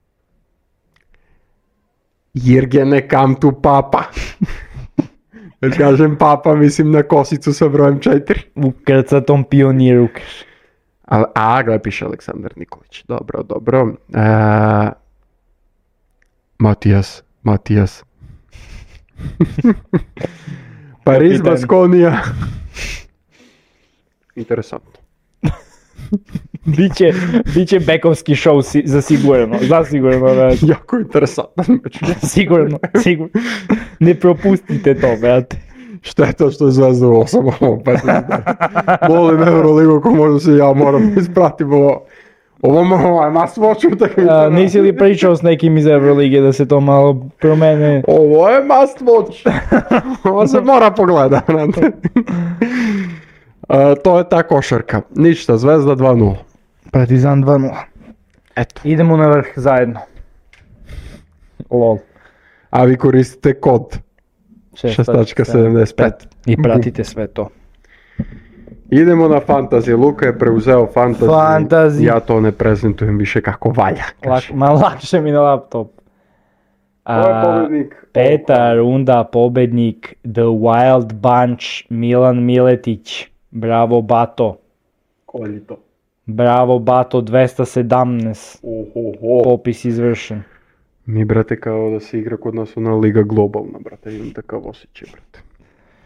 Jirgene kam tu papa. Kad kažem papa, mislim na kosicu sa brojem četiri. U krcatom pioniru. kaže. A, a gledaj, piše Aleksandar Nikolić. Dobro, dobro. E, Matijas, Matijas. Pariz, Kapitan. Baskonija. Interesantno. Biće, biće bekovski show si, za sigurno. Za sigurno, brate. Jako interesantan meč. Sigurno, sigurno. Ne propustite to, brate. Šteta što je Zvezda u osam opet. Volim Euroligu ako možda se ja moram ispratim ovo. Ovo ovo je must watch utakmica. A, nisi li pričao s nekim iz Eurolige da se to malo promene? Ovo je must watch. Ovo se mora pogleda. brate. A, to je ta košarka. Ništa, Zvezda dva nula. Partizan dva nula. Eto. Idemo na vrh zajedno. Lol. A vi koristite kod šest sedamdeset pet. I pratite sve to. Idemo na fantasy. Luka je preuzeo fantasy. Fantasy. Ja to ne prezentujem više kako valja. Lak, malo lakše mi na laptop. Ko je pobednik? Peta runda, pobednik The Wild Bunch, Milan Miletić. Bravo Bato. Kolji to. Bravo Bato, dvesta sedamnaest. Ohoho. Popis izvršen. Mi, brate, kao da se igra kod nas ona Liga Globalna, brate, imam takav osjećaj, brate.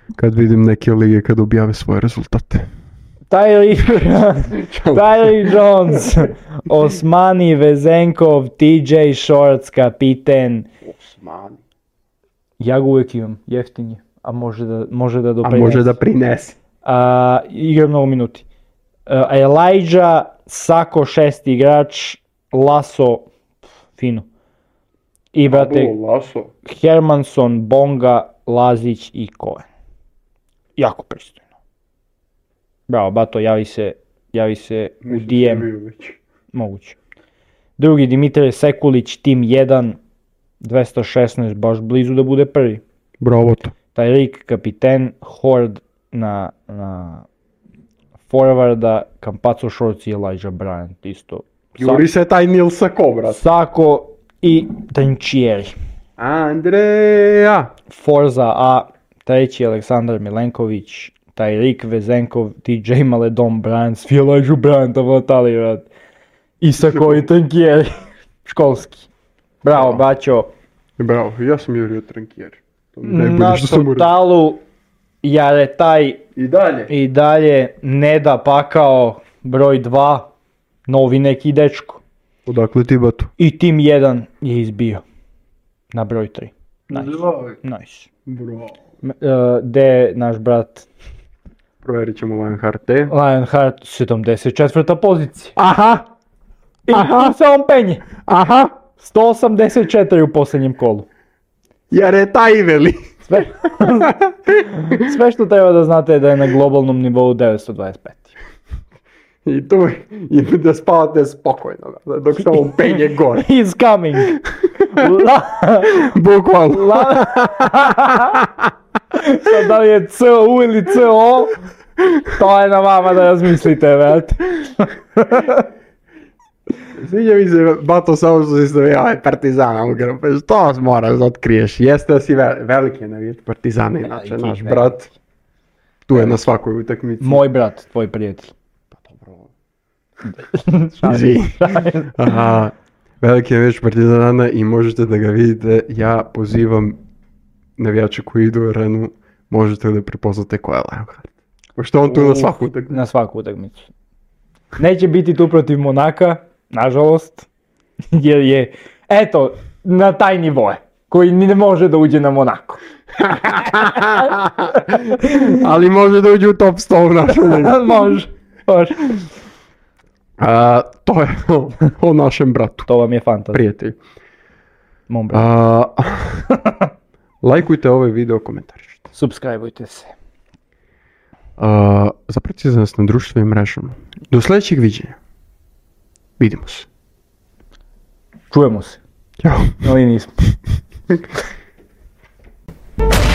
kad vidim neke lige kad objave svoje rezultate. Tyler, Tyler Jones, Osmani Vezenkov, T J Shorts, kapiten. Osmani. Ja ga uvijek imam, jeftin je, a može da, može da A doprinese. može da prinese. A, igra mnogo minuti. Uh, Elijah, Sako, šesti igrač, Laso, fino. I brate, Laso. Hermanson, Bonga, Lazić i Cohen. Jako pristojno. Bravo, Bato, javi se, javi se u D M. Moguće. Drugi, Dimitrije Sekulić, tim jedan, dvesta šesnaest, baš blizu da bude prvi. Bravo to. Tyreek, kapiten, Hord na, na forwarda, Campazzo, Shorts i Elijah Bryant, isto. Juri se taj Nilsa Kobra. Sako i Trinčieri. Andreja. Forza A, treći Aleksandar Milenković, Tyreek, Vezenkov, T J Maledon, Bryant, svi Elijah Bryanta vratali, vrat. I Sako i Trinčieri. Školski. Bravo, Baćo. Bravo, ja sam jurio Trinčieri. Na totalu Jaretaj I dalje. i dalje Neda Pakao, broj dva, novi neki dečko. Odakle ti, Batu? I tim jedan je izbio na broj tri. Nice. Zloj. Nice. Bro. Uh, de je naš brat Provjerit ćemo Lionheart. Lionheart, sedamdeset četvrta pozicija. Aha! I tu se on penje. Aha! sto osamdeset četiri u posljednjem kolu. Jer je taj veli. Sve, sve što treba da znate je da je na globalnom nivou devetsto dvadeset pet. I tu i da spavate spokojno, dok se on penje gore. He's coming. La, Bukvalno. la, sad da li je C U ili C O, to je na vama da razmislite, vrat. Sviđa mi se, Bato, samo što si stavio ovaj Partizana u grupe, što moraš da otkriješ? Jeste da si ve- veliki navijač Partizana, inače, Veliki, naš veliki. brat. Tu je na svakoj utakmici. Moj brat, tvoj prijatelj. Izvini. Aha, veliki navijač Partizana i možete da ga vidite. Ja pozivam navijače koji idu u arenu, možete da prepoznate ko je Lionheart. Pošto on tu na svaku utakmicu. Na svaku utakmicu. Neće biti tu protiv Monaka, nažalost, jer je, eto, na taj nivo je, koji ni ne može da uđe na Monako. Ali može da uđe u top sto u našu ligu. Može, može. A, to je o, o našem bratu, To vam je fantazija. prijatelj. Mom bratu. A, lajkujte ovaj video, komentarišite. Subscribeujte se. A, zapratite nas na društvenim mrežama. Do sljedećeg viđenja. Vidimo se. Čujemo se. Ćao. Ali nismo.